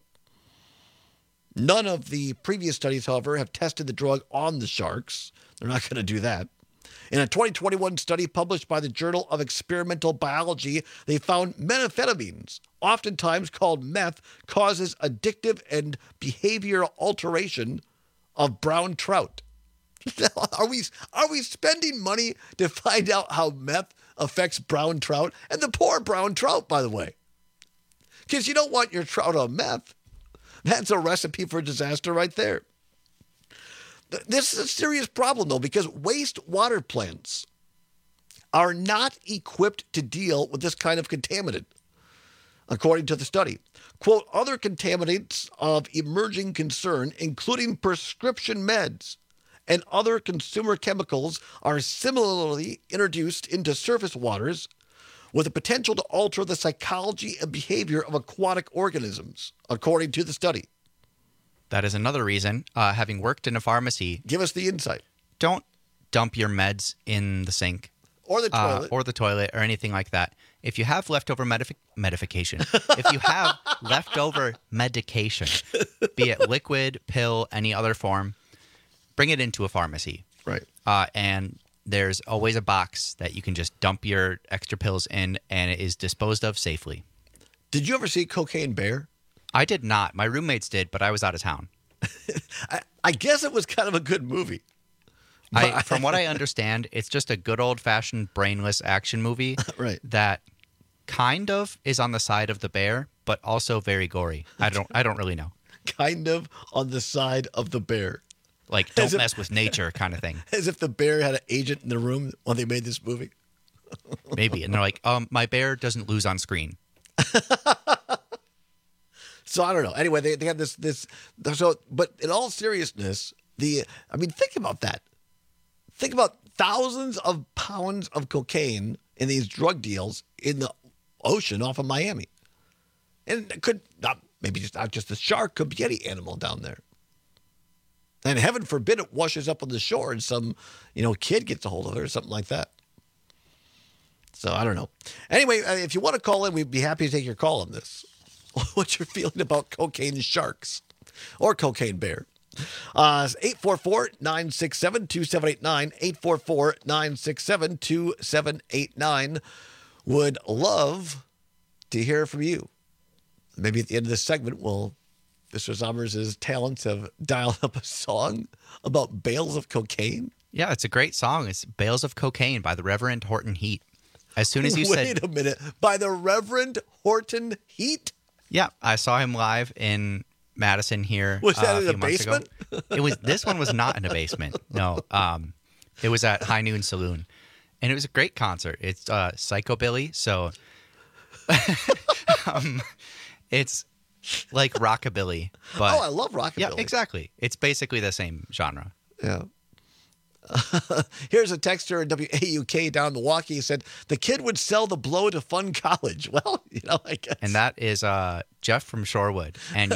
[SPEAKER 22] None of the previous studies, however, have tested the drug on the sharks. They're not going to do that. In a 2021 study published by the Journal of Experimental Biology, they found methamphetamines, oftentimes called meth, causes addictive and behavioral alteration of brown trout. Are we spending money to find out how meth affects brown trout? And the poor brown trout, by the way. Because you don't want your trout on meth. That's a recipe for disaster right there. This is a serious problem, though, because wastewater plants are not equipped to deal with this kind of contaminant, according to the study. Quote, other contaminants of emerging concern, including prescription meds and other consumer chemicals, are similarly introduced into surface waters with the potential to alter the psychology and behavior of aquatic organisms, according to the study.
[SPEAKER 3] That is another reason, having worked in a pharmacy.
[SPEAKER 22] Give us the insight.
[SPEAKER 3] Don't dump your meds in the sink.
[SPEAKER 22] Or the toilet.
[SPEAKER 3] Or the toilet or anything like that. If you have leftover medication, if you have leftover medication, be it liquid, pill, any other form, bring it into a pharmacy.
[SPEAKER 22] Right.
[SPEAKER 3] And there's always a box that you can just dump your extra pills in, and it is disposed of safely.
[SPEAKER 22] Did you ever see Cocaine Bear?
[SPEAKER 3] I did not. My roommates did, but I was out of town.
[SPEAKER 22] I guess it was kind of a good movie.
[SPEAKER 3] From what I understand, it's just a good old-fashioned brainless action movie
[SPEAKER 22] right.
[SPEAKER 3] that kind of is on the side of the bear, but also very gory. I don't really know.
[SPEAKER 22] Kind of on the side of the bear.
[SPEAKER 3] Like, don't mess with nature kind of thing.
[SPEAKER 22] As if the bear had an agent in the room when they made this movie.
[SPEAKER 3] Maybe. And they're like, my bear doesn't lose on screen.
[SPEAKER 22] So I don't know. Anyway, they have this. So, but in all seriousness, think about that. Think about thousands of pounds of cocaine in these drug deals in the ocean off of Miami. And it could not, maybe just not just a shark, could be any animal down there. And heaven forbid it washes up on the shore and some, kid gets a hold of it or something like that. So I don't know. Anyway, if you want to call in, we'd be happy to take your call on this. What's your feeling about cocaine sharks or cocaine bear? 844-967-2789, 844-967-2789. Would love to hear from you. Maybe at the end of this segment, Mr. Sommers' talents have dialed up a song about bales of cocaine.
[SPEAKER 3] Yeah, it's a great song. It's Bales of Cocaine by the Reverend Horton Heat. As soon as you said...
[SPEAKER 22] Wait a minute. By the Reverend Horton Heat?
[SPEAKER 3] Yeah, I saw him live in Madison here.
[SPEAKER 22] Was that
[SPEAKER 3] a
[SPEAKER 22] in a basement?
[SPEAKER 3] This one was not in a basement. No, it was at High Noon Saloon, and it was a great concert. It's psychobilly, so it's like rockabilly. But
[SPEAKER 22] I love rockabilly.
[SPEAKER 3] Yeah, exactly. It's basically the same genre.
[SPEAKER 22] Yeah. Here's a texter in WAUK down in Milwaukee. He said, the kid would sell the blow to fund college. Well, I guess.
[SPEAKER 3] And that is Jeff from Shorewood. And,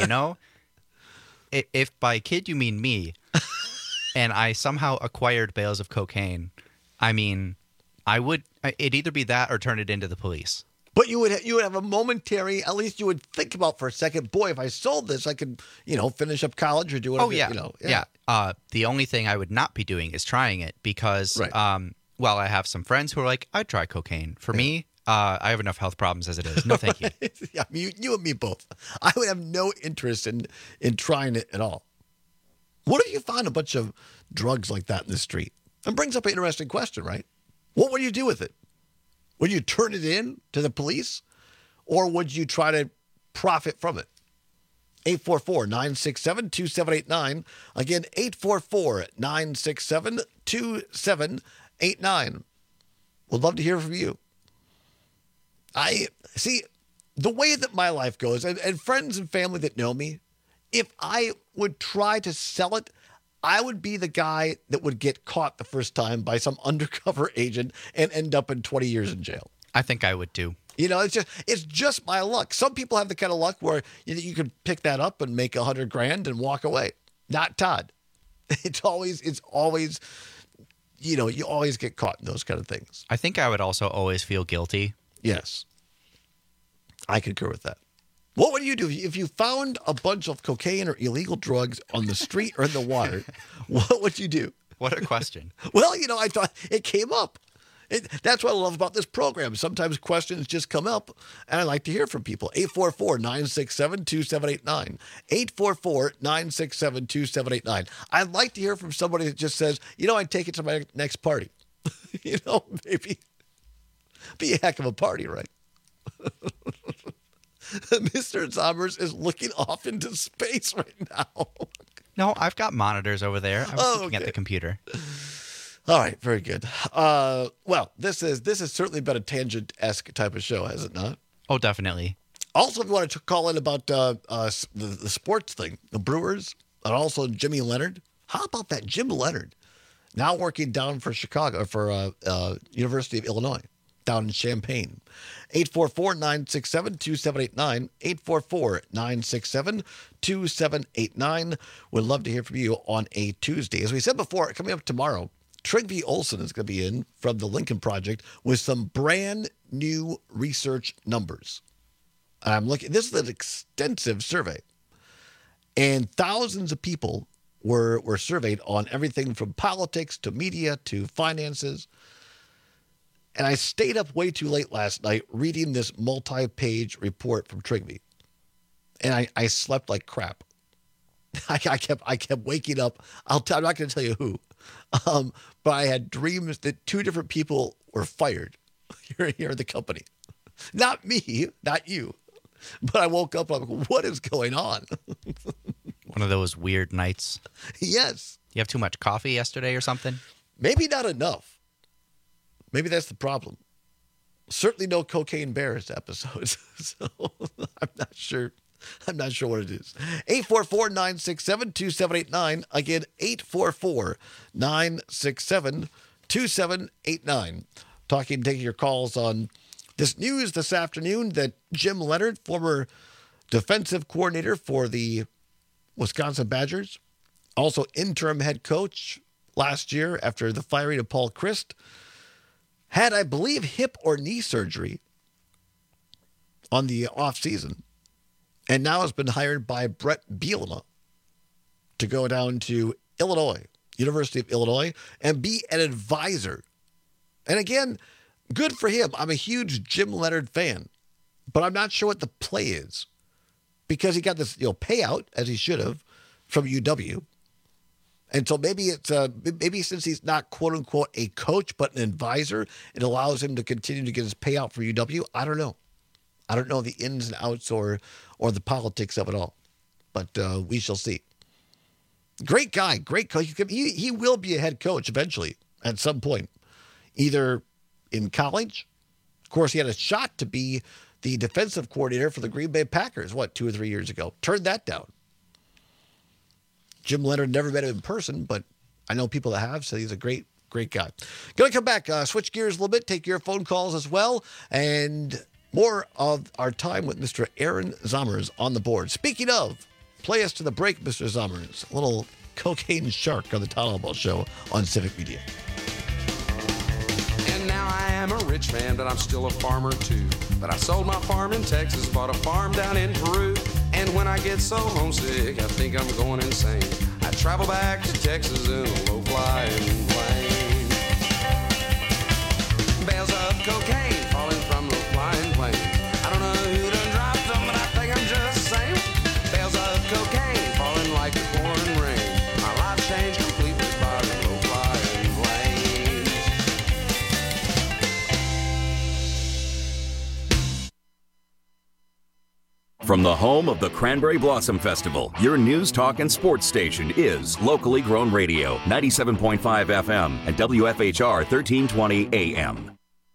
[SPEAKER 3] if by kid you mean me, and I somehow acquired bales of cocaine, it'd either be that or turn it into the police.
[SPEAKER 22] But you would have a momentary, at least you would think about for a second, boy, if I sold this, I could, finish up college or do whatever.
[SPEAKER 3] Oh, yeah. Yeah. The only thing I would not be doing is trying it because,
[SPEAKER 22] right.
[SPEAKER 3] I have some friends who are like, I'd try cocaine. For me, I have enough health problems as it is. No, thank you.
[SPEAKER 22] Yeah, you and me both. I would have no interest in trying it at all. What if you found a bunch of drugs like that in the street? That brings up an interesting question, right? What would you do with it? Would you turn it in to the police, or would you try to profit from it? 844-967-2789. Again, 844-967-2789. Would love to hear from you. I see the way that my life goes, and friends and family that know me, if I would try to sell it, I would be the guy that would get caught the first time by some undercover agent and end up in 20 years in jail.
[SPEAKER 3] I think I would too.
[SPEAKER 22] It's just my luck. Some people have the kind of luck where you could pick that up and make $100,000 and walk away. Not Todd. It's always, you always get caught in those kind of things.
[SPEAKER 3] I think I would also always feel guilty.
[SPEAKER 22] Yes. I concur with that. What would you do if you found a bunch of cocaine or illegal drugs on the street or in the water? What would you do?
[SPEAKER 3] What a question.
[SPEAKER 22] Well, I thought it came up. That's what I love about this program. Sometimes questions just come up, and I like to hear from people. 844-967-2789. 844-967-2789. I'd like to hear from somebody that just says, I'd take it to my next party. Maybe be a heck of a party, right? Mr. Sommers is looking off into space right now.
[SPEAKER 3] No, I've got monitors over there. I was looking at the computer.
[SPEAKER 22] All right, very good. Well, this has certainly been a tangent-esque type of show, has it not?
[SPEAKER 3] Oh, definitely.
[SPEAKER 22] Also, if you want to call in about the sports thing, the Brewers, and also Jimmy Leonard. How about that Jim Leonard? Now working down for Chicago, for University of Illinois, down in Champaign. 844-967-2789. 844-967-2789. Would love to hear from you on a Tuesday. As we said before, coming up tomorrow, Trygve Olsen is going to be in from the Lincoln Project with some brand new research numbers. And I'm looking, this is an extensive survey. And thousands of people were surveyed on everything from politics to media to finances. And I stayed up way too late last night reading this multi-page report from Trygve. And I slept like crap. I kept waking up. I'm not going to tell you who. But I had dreams that two different people were fired here in the company. Not me, not you. But I woke up and I'm like, what is going on?
[SPEAKER 3] One of those weird nights.
[SPEAKER 22] Yes.
[SPEAKER 3] You have too much coffee yesterday or something?
[SPEAKER 22] Maybe not enough. Maybe that's the problem. Certainly no Cocaine Bears episodes. So I'm not sure. I'm not sure what it is. 844-967-2789. Again, 844-967-2789. Taking your calls on This news this afternoon that Jim Leonhard, former defensive coordinator for the Wisconsin Badgers, also interim head coach last year after the firing of Paul Chryst, had, I believe, hip or knee surgery on the offseason, and now has been hired by Brett Bielema to go down to Illinois, University of Illinois, and be an advisor. And again, good for him. I'm a huge Jim Leonhard fan, but I'm not sure what the play is because he got this, payout, as he should have, from UW. And so maybe it's maybe since he's not quote unquote a coach but an advisor, it allows him to continue to get his payout for UW. I don't know. I don't know the ins and outs or the politics of it all, but we shall see. Great guy, great coach. He will be a head coach eventually at some point, either in college. Of course, he had a shot to be the defensive coordinator for the Green Bay Packers, 2 or 3 years ago. Turned that down. Jim Leonhard, never met him in person, but I know people that have, so he's a great guy. Going to come back, switch gears a little bit, take your phone calls as well, and more of our time with Mr. Aaron Zommers on the board. Speaking of, play us to the break, Mr. Zommers. A little cocaine shark on the Tyler Ball Show on Civic Media.
[SPEAKER 2] And now I am a rich man, but I'm still a farmer too. But I sold my farm in Texas, bought a farm down in Peru. And when I get so homesick, I think I'm going insane. I travel back to Texas in a low-flying plane. Bales of cocaine falling from the flying plane. I don't know who done dropped them, but I think I'm just the same. Bales of cocaine falling like the pouring rain. My life changed completely by the low-flying planes.
[SPEAKER 20] From the home of the Cranberry Blossom Festival, your news, talk, and sports station is Locally Grown Radio, 97.5 FM and WFHR 1320 AM.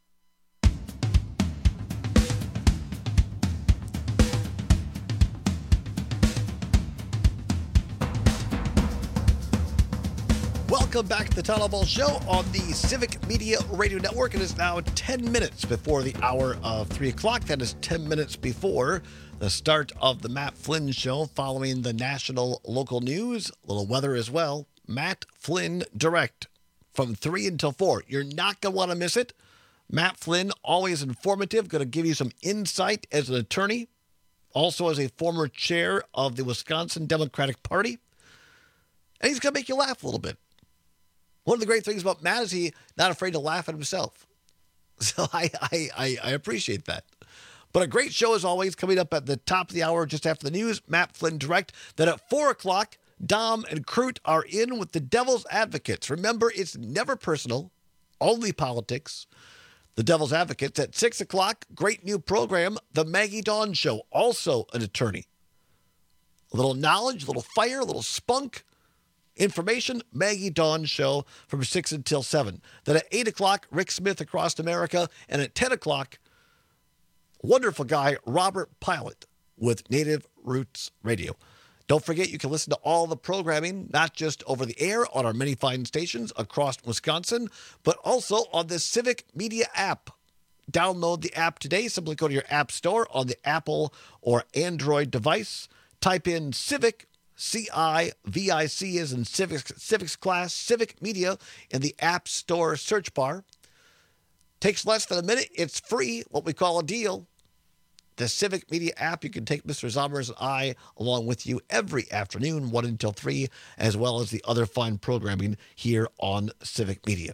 [SPEAKER 22] Welcome back to the Tyler Ball Show on the Civic Media Radio Network. It is now 10 minutes before the hour of 3 o'clock. That is 10 minutes before the start of the Matt Flynn Show following the national local news. A little weather as well. Matt Flynn Direct from 3 until 4. You're not going to want to miss it. Matt Flynn, always informative, going to give you some insight as an attorney, also as a former chair of the Wisconsin Democratic Party. And he's going to make you laugh a little bit. One of the great things about Matt is he's not afraid to laugh at himself. So I appreciate that. But a great show as always coming up at the top of the hour just after the news. Matt Flynn Direct. Then at 4 o'clock, Dom and Crute are in with the Devil's Advocates. Remember, it's never personal, only politics. The Devil's Advocates at 6 o'clock. Great new program, The Maggie Dawn Show. Also an attorney. A little knowledge, a little fire, a little spunk. Information, Maggie Dawn Show from 6 until 7. Then at 8 o'clock, Rick Smith Across America. And at 10 o'clock, wonderful guy, Robert Pilot with Native Roots Radio. Don't forget, you can listen to all the programming, not just over the air on our many fine stations across Wisconsin, but also on the Civic Media app. Download the app today. Simply go to your app store on the Apple or Android device. Type in Civic, C-I-V-I-C as in civics class, Civic Media in the App Store search bar. Takes less than a minute. It's free, what we call a deal. The Civic Media app, you can take Mr. Zommers and I along with you every afternoon, 1 until 3, as well as the other fine programming here on Civic Media.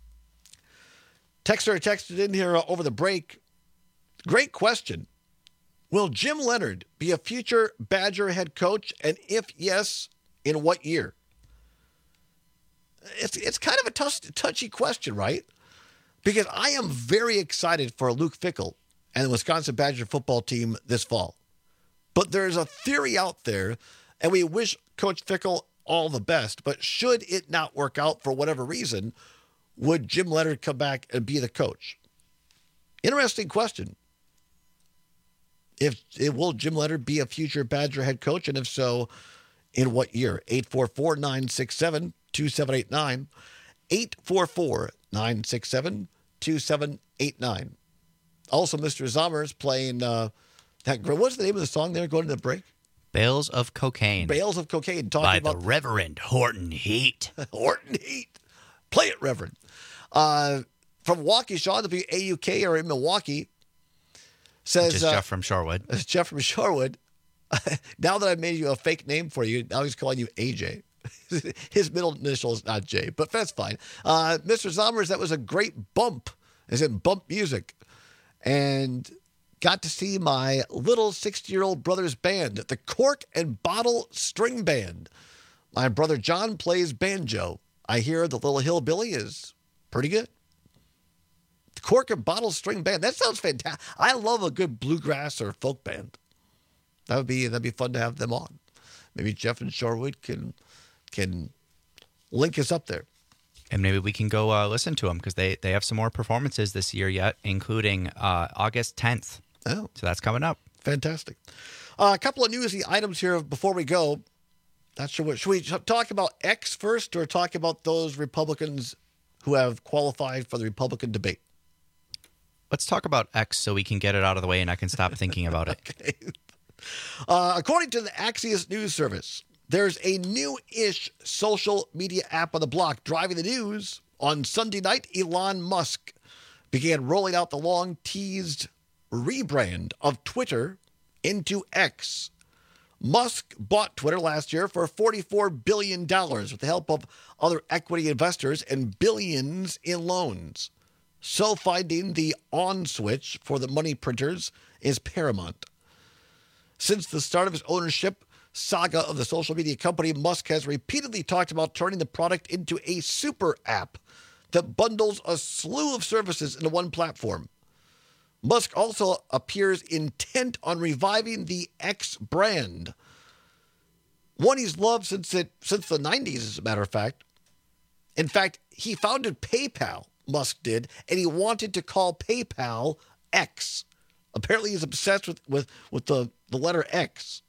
[SPEAKER 22] Texter texted in here over the break. Great question. Will Jim Leonhard be a future Badger head coach? And if yes, in what year? It's kind of a touchy question, right? Because I am very excited for Luke Fickell and the Wisconsin Badger football team this fall. But there's a theory out there, and we wish Coach Fickell all the best, but should it not work out for whatever reason, would Jim Leonhard come back and be the coach? Interesting question. Will Jim Leonhard be a future Badger head coach? And if so, in what year? 844-967-2789. 844-967-2789. Also, Mr. Zommers playing what's the name of the song there going to the break?
[SPEAKER 3] Bales of Cocaine.
[SPEAKER 22] Bales of Cocaine.
[SPEAKER 3] By the Reverend Horton Heat.
[SPEAKER 22] Horton Heat. Play it, Reverend. From Waukesha, the AUK are in Milwaukee. Says,
[SPEAKER 3] Which is Jeff from Shorewood.
[SPEAKER 22] Jeff from Shorewood. Now that I've made you a fake name for you, now he's calling you AJ. His middle initial is not J, but that's fine. Mr. Zommers, that was a great bump, as in bump music. And got to see my little 60-year-old brother's band, the Cork and Bottle String Band. My brother John plays banjo. I hear the Little Hillbilly is pretty good. The Cork and Bottle String Band. That sounds fantastic. I love a good bluegrass or folk band. That'd be fun to have them on. Maybe Jeff and Shorewood can link us up there.
[SPEAKER 3] And maybe we can go listen to them because they have some more performances this year yet, including August 10th.
[SPEAKER 22] Oh.
[SPEAKER 3] So that's coming up.
[SPEAKER 22] Fantastic. A couple of newsy items here before we go. Not sure what. Should we talk about X first or talk about those Republicans who have qualified for the Republican debate?
[SPEAKER 3] Let's talk about X so we can get it out of the way and I can stop thinking about it.
[SPEAKER 22] Okay. According to the Axios News Service, there's a new-ish social media app on the block driving the news. On Sunday night, Elon Musk began rolling out the long-teased rebrand of Twitter into X. Musk bought Twitter last year for $44 billion with the help of other equity investors and billions in loans. So finding the on switch for the money printers is paramount. Since the start of his ownership saga of the social media company, Musk has repeatedly talked about turning the product into a super app that bundles a slew of services into one platform. Musk also appears intent on reviving the X brand, one he's loved since the 90s, as a matter of fact. In fact, he founded PayPal, Musk did, and he wanted to call PayPal X. Apparently he's obsessed with the letter X.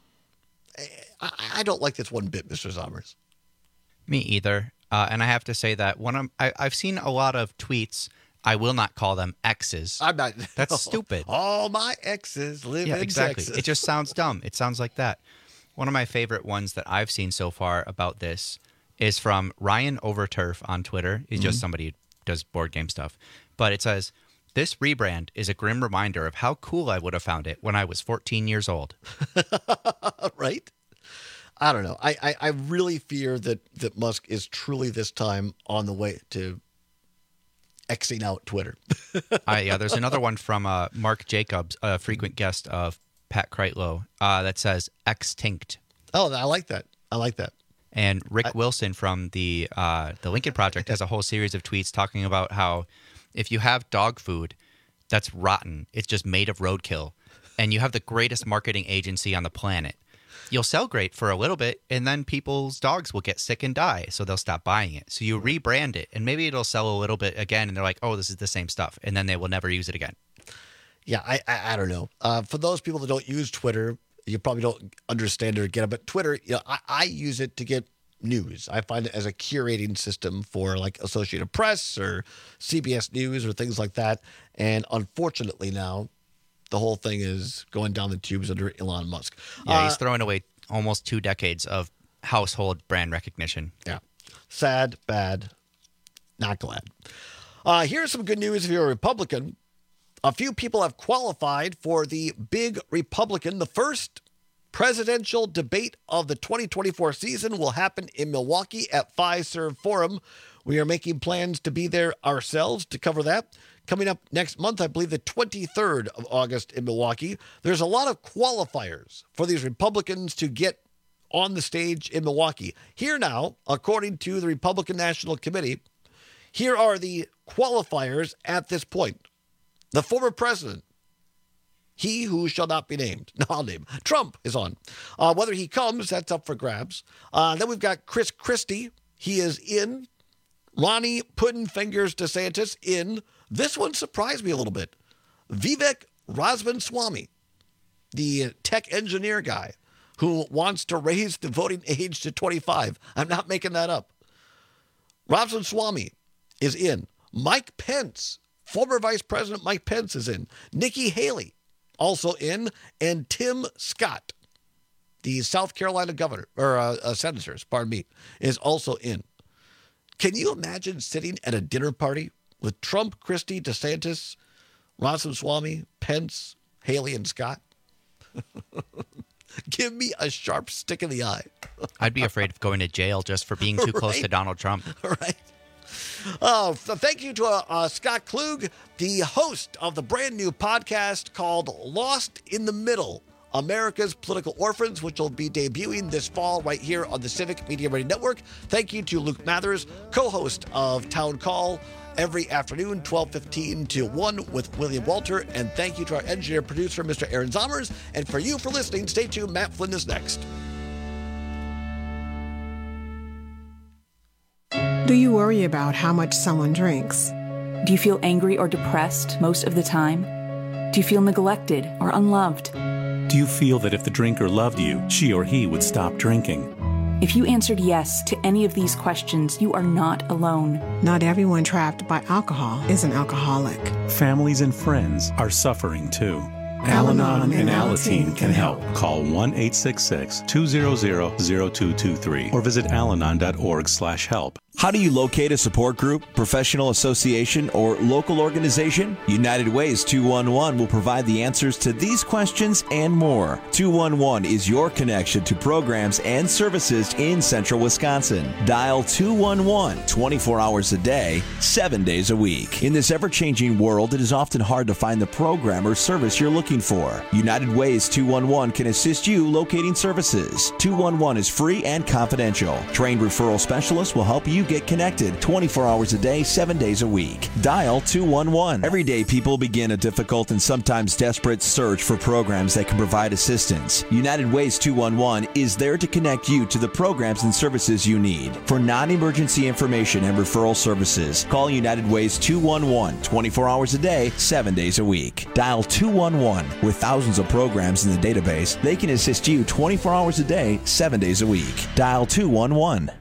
[SPEAKER 22] I don't like this one bit, Mr. Zommers.
[SPEAKER 3] Me either. And I have to say that I've seen a lot of tweets. I will not call them X's.
[SPEAKER 22] I'm not.
[SPEAKER 3] That's stupid.
[SPEAKER 22] All my exes live in
[SPEAKER 3] exactly.
[SPEAKER 22] Texas.
[SPEAKER 3] It just sounds dumb. It sounds like that. One of my favorite ones that I've seen so far about this is from Ryan Overturf on Twitter. He's just somebody who does board game stuff. But it says, "This rebrand is a grim reminder of how cool I would have found it when I was 14 years old."
[SPEAKER 22] Right? I don't know. I really fear that Musk is truly this time on the way to Xing out Twitter.
[SPEAKER 3] There's another one from Mark Jacobs, a frequent guest of Pat Kreitlow, that says extinct.
[SPEAKER 22] Oh, I like that.
[SPEAKER 3] And Rick Wilson from the Lincoln Project has a whole series of tweets talking about how if you have dog food that's rotten, it's just made of roadkill, and you have the greatest marketing agency on the planet, you'll sell great for a little bit, and then people's dogs will get sick and die, so they'll stop buying it. So you rebrand it, and maybe it'll sell a little bit again, and they're like, oh, this is the same stuff, and then they will never use it again.
[SPEAKER 22] Yeah, I don't know. For those people that don't use Twitter, you probably don't understand it or get it, but Twitter, I use it to get news. I find it as a curating system for like Associated Press or CBS News or things like that, and unfortunately now, the whole thing is going down the tubes under Elon Musk.
[SPEAKER 3] Yeah, he's throwing away almost 2 decades of household brand recognition.
[SPEAKER 22] Yeah. Sad, bad, not glad. Here's some good news if you're a Republican. A few people have qualified for the big Republican. The first presidential debate of the 2024 season will happen in Milwaukee at Fiserv Forum. We are making plans to be there ourselves to cover that. Coming up next month, I believe the 23rd of August in Milwaukee. There's a lot of qualifiers for these Republicans to get on the stage in Milwaukee. Here now, according to the Republican National Committee, here are the qualifiers at this point. The former president, he who shall not be named. No, I'll name. Trump is on. Whether he comes, that's up for grabs. Then we've got Chris Christie. He is in. Ronnie Puddinfingers DeSantis in. This one surprised me a little bit. Vivek Ramaswamy, the tech engineer guy who wants to raise the voting age to 25. I'm not making that up. Ramaswamy is in. Mike Pence, Former Vice President Mike Pence is in. Nikki Haley also in. And Tim Scott, the South Carolina governor, or senators, is also in. Can you imagine sitting at a dinner party with Trump, Christie, DeSantis, Ramaswamy, Pence, Haley, and Scott? Give me a sharp stick in the eye.
[SPEAKER 3] I'd be afraid of going to jail just for being too close to Donald Trump.
[SPEAKER 22] Right. So thank you to Scott Klug, the host of the brand new podcast called Lost in the Middle, America's Political Orphans, which will be debuting this fall right here on the Civic Media Radio Network. Thank you to Luke Mathers, co-host of Town Call, every afternoon, 12:15 to 1 with William Walter. And thank you to our engineer producer, Mr. Aaron Zommers. And for you for listening, stay tuned. Matt Flynn is next.
[SPEAKER 4] Do you worry about how much someone drinks?
[SPEAKER 6] Do you feel angry or depressed most of the time? Do you feel neglected or unloved?
[SPEAKER 7] Do you feel that if the drinker loved you, she or he would stop drinking?
[SPEAKER 6] If you answered yes to any of these questions, you are not alone.
[SPEAKER 4] Not everyone trapped by alcohol is an alcoholic.
[SPEAKER 7] Families and friends are suffering too. Al-Anon and Alateen can help. Call 1-866-200-0223 or visit alanon.org/help.
[SPEAKER 15] How do you locate a support group, professional association, or local organization? United Ways 211 will provide the answers to these questions and more. 211 is your connection to programs and services in central Wisconsin. Dial 211 24 hours a day, 7 days a week. In this ever-changing world, it is often hard to find the program or service you're looking for. United Ways 211 can assist you locating services. 211 is free and confidential. Trained referral specialists will help you get connected 24 hours a day, 7 days a week. Dial 211. Every day, people begin a difficult and sometimes desperate search for programs that can provide assistance. United Ways 211 is there to connect you to the programs and services you need. For non-emergency information and referral services, call United Ways 211 24 hours a day, 7 days a week. Dial 211. With thousands of programs in the database, they can assist you 24 hours a day, 7 days a week. Dial 211.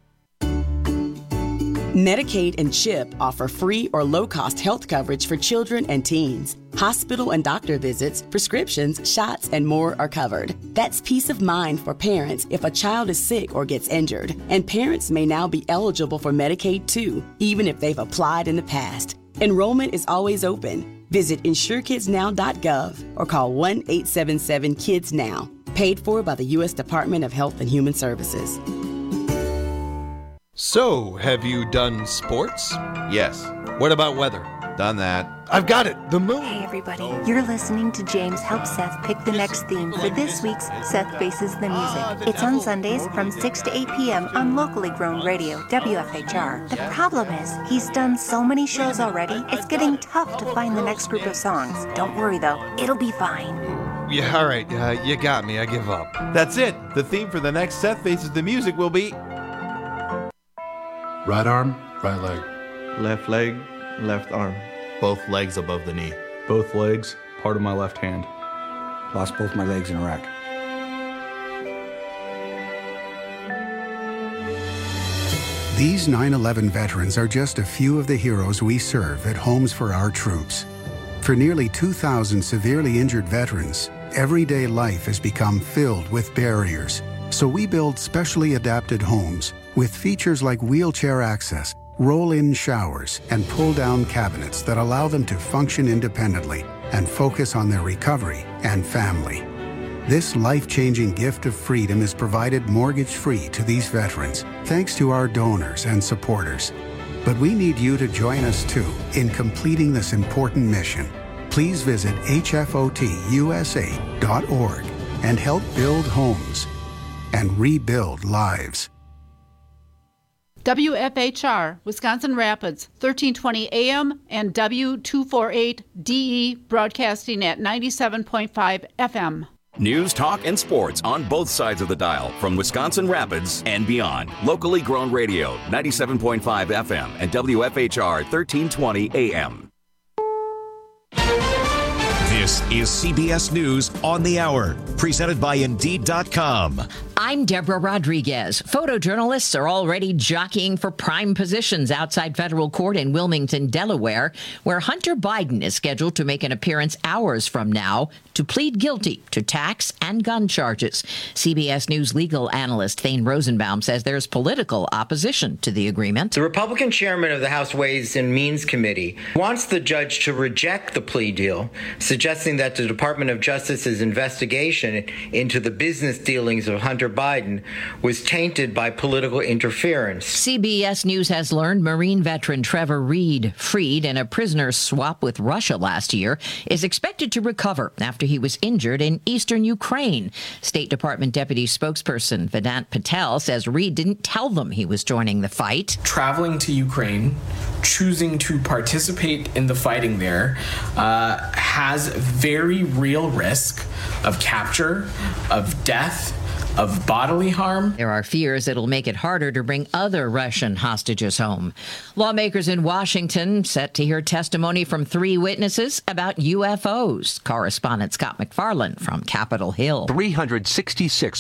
[SPEAKER 18] Medicaid and CHIP offer free or low-cost health coverage for children and teens. Hospital and doctor visits, prescriptions, shots, and more are covered. That's peace of mind for parents if a child is sick or gets injured. And parents may now be eligible for Medicaid too, even if they've applied in the past. Enrollment is always open. Visit InsureKidsNow.gov or call 1-877-KIDS-NOW. Paid for by the U.S. Department of Health and Human Services.
[SPEAKER 19] So, have you done sports?
[SPEAKER 21] Yes.
[SPEAKER 19] What about weather?
[SPEAKER 21] Done that.
[SPEAKER 19] I've got it. The moon.
[SPEAKER 24] Hey, everybody. You're listening to James help Seth pick the next theme for this week's Seth Faces the Music. It's on Sundays from 6 to 8 p.m. on locally grown radio, WFHR. The problem is, he's done so many shows already, it's getting tough to find the next group of songs. Don't worry, though. It'll be fine.
[SPEAKER 19] Yeah, all right. You got me. I give up.
[SPEAKER 21] That's it. The theme for the next Seth Faces the Music will be...
[SPEAKER 29] Right arm, right leg.
[SPEAKER 30] Left leg, left arm.
[SPEAKER 29] Both legs above the knee.
[SPEAKER 30] Both legs, part of my left hand.
[SPEAKER 31] Lost both my legs in Iraq.
[SPEAKER 32] These 9/11 veterans are just a few of the heroes we serve at Homes for Our Troops. For nearly 2,000 severely injured veterans, everyday life has become filled with barriers. So we build specially adapted homes with features like wheelchair access, roll-in showers, and pull-down cabinets that allow them to function independently and focus on their recovery and family. This life-changing gift of freedom is provided mortgage-free to these veterans, thanks to our donors and supporters. But we need you to join us, too, in completing this important mission. Please visit hfotusa.org and help build homes and rebuild lives.
[SPEAKER 33] WFHR, Wisconsin Rapids, 1320 AM and W248DE, broadcasting at 97.5 FM.
[SPEAKER 20] News, talk, and sports on both sides of the dial from Wisconsin Rapids and beyond. Locally grown radio, 97.5 FM and WFHR 1320 AM.
[SPEAKER 13] This is CBS News on the Hour, presented by Indeed.com.
[SPEAKER 1] I'm Deborah Rodriguez. Photojournalists are already jockeying for prime positions outside federal court in Wilmington, Delaware, where Hunter Biden is scheduled to make an appearance hours from now to plead guilty to tax and gun charges. CBS News legal analyst Thane Rosenbaum says there's political opposition to the agreement.
[SPEAKER 5] The Republican chairman of the House Ways and Means Committee wants the judge to reject the plea deal, suggesting that the Department of Justice's investigation into the business dealings of Hunter Biden was tainted by political interference.
[SPEAKER 1] CBS News has learned Marine veteran Trevor Reed, freed in a prisoner swap with Russia last year, is expected to recover after he was injured in eastern Ukraine. State Department Deputy Spokesperson Vedant Patel says Reed didn't tell them he was joining the fight.
[SPEAKER 8] Traveling to Ukraine, choosing to participate in the fighting there, has very real risk of capture, of death, of bodily harm.
[SPEAKER 1] There are fears it'll make it harder to bring other Russian hostages home. Lawmakers in Washington set to hear testimony from 3 witnesses about UFOs. Correspondent Scott McFarland from Capitol Hill.
[SPEAKER 9] 366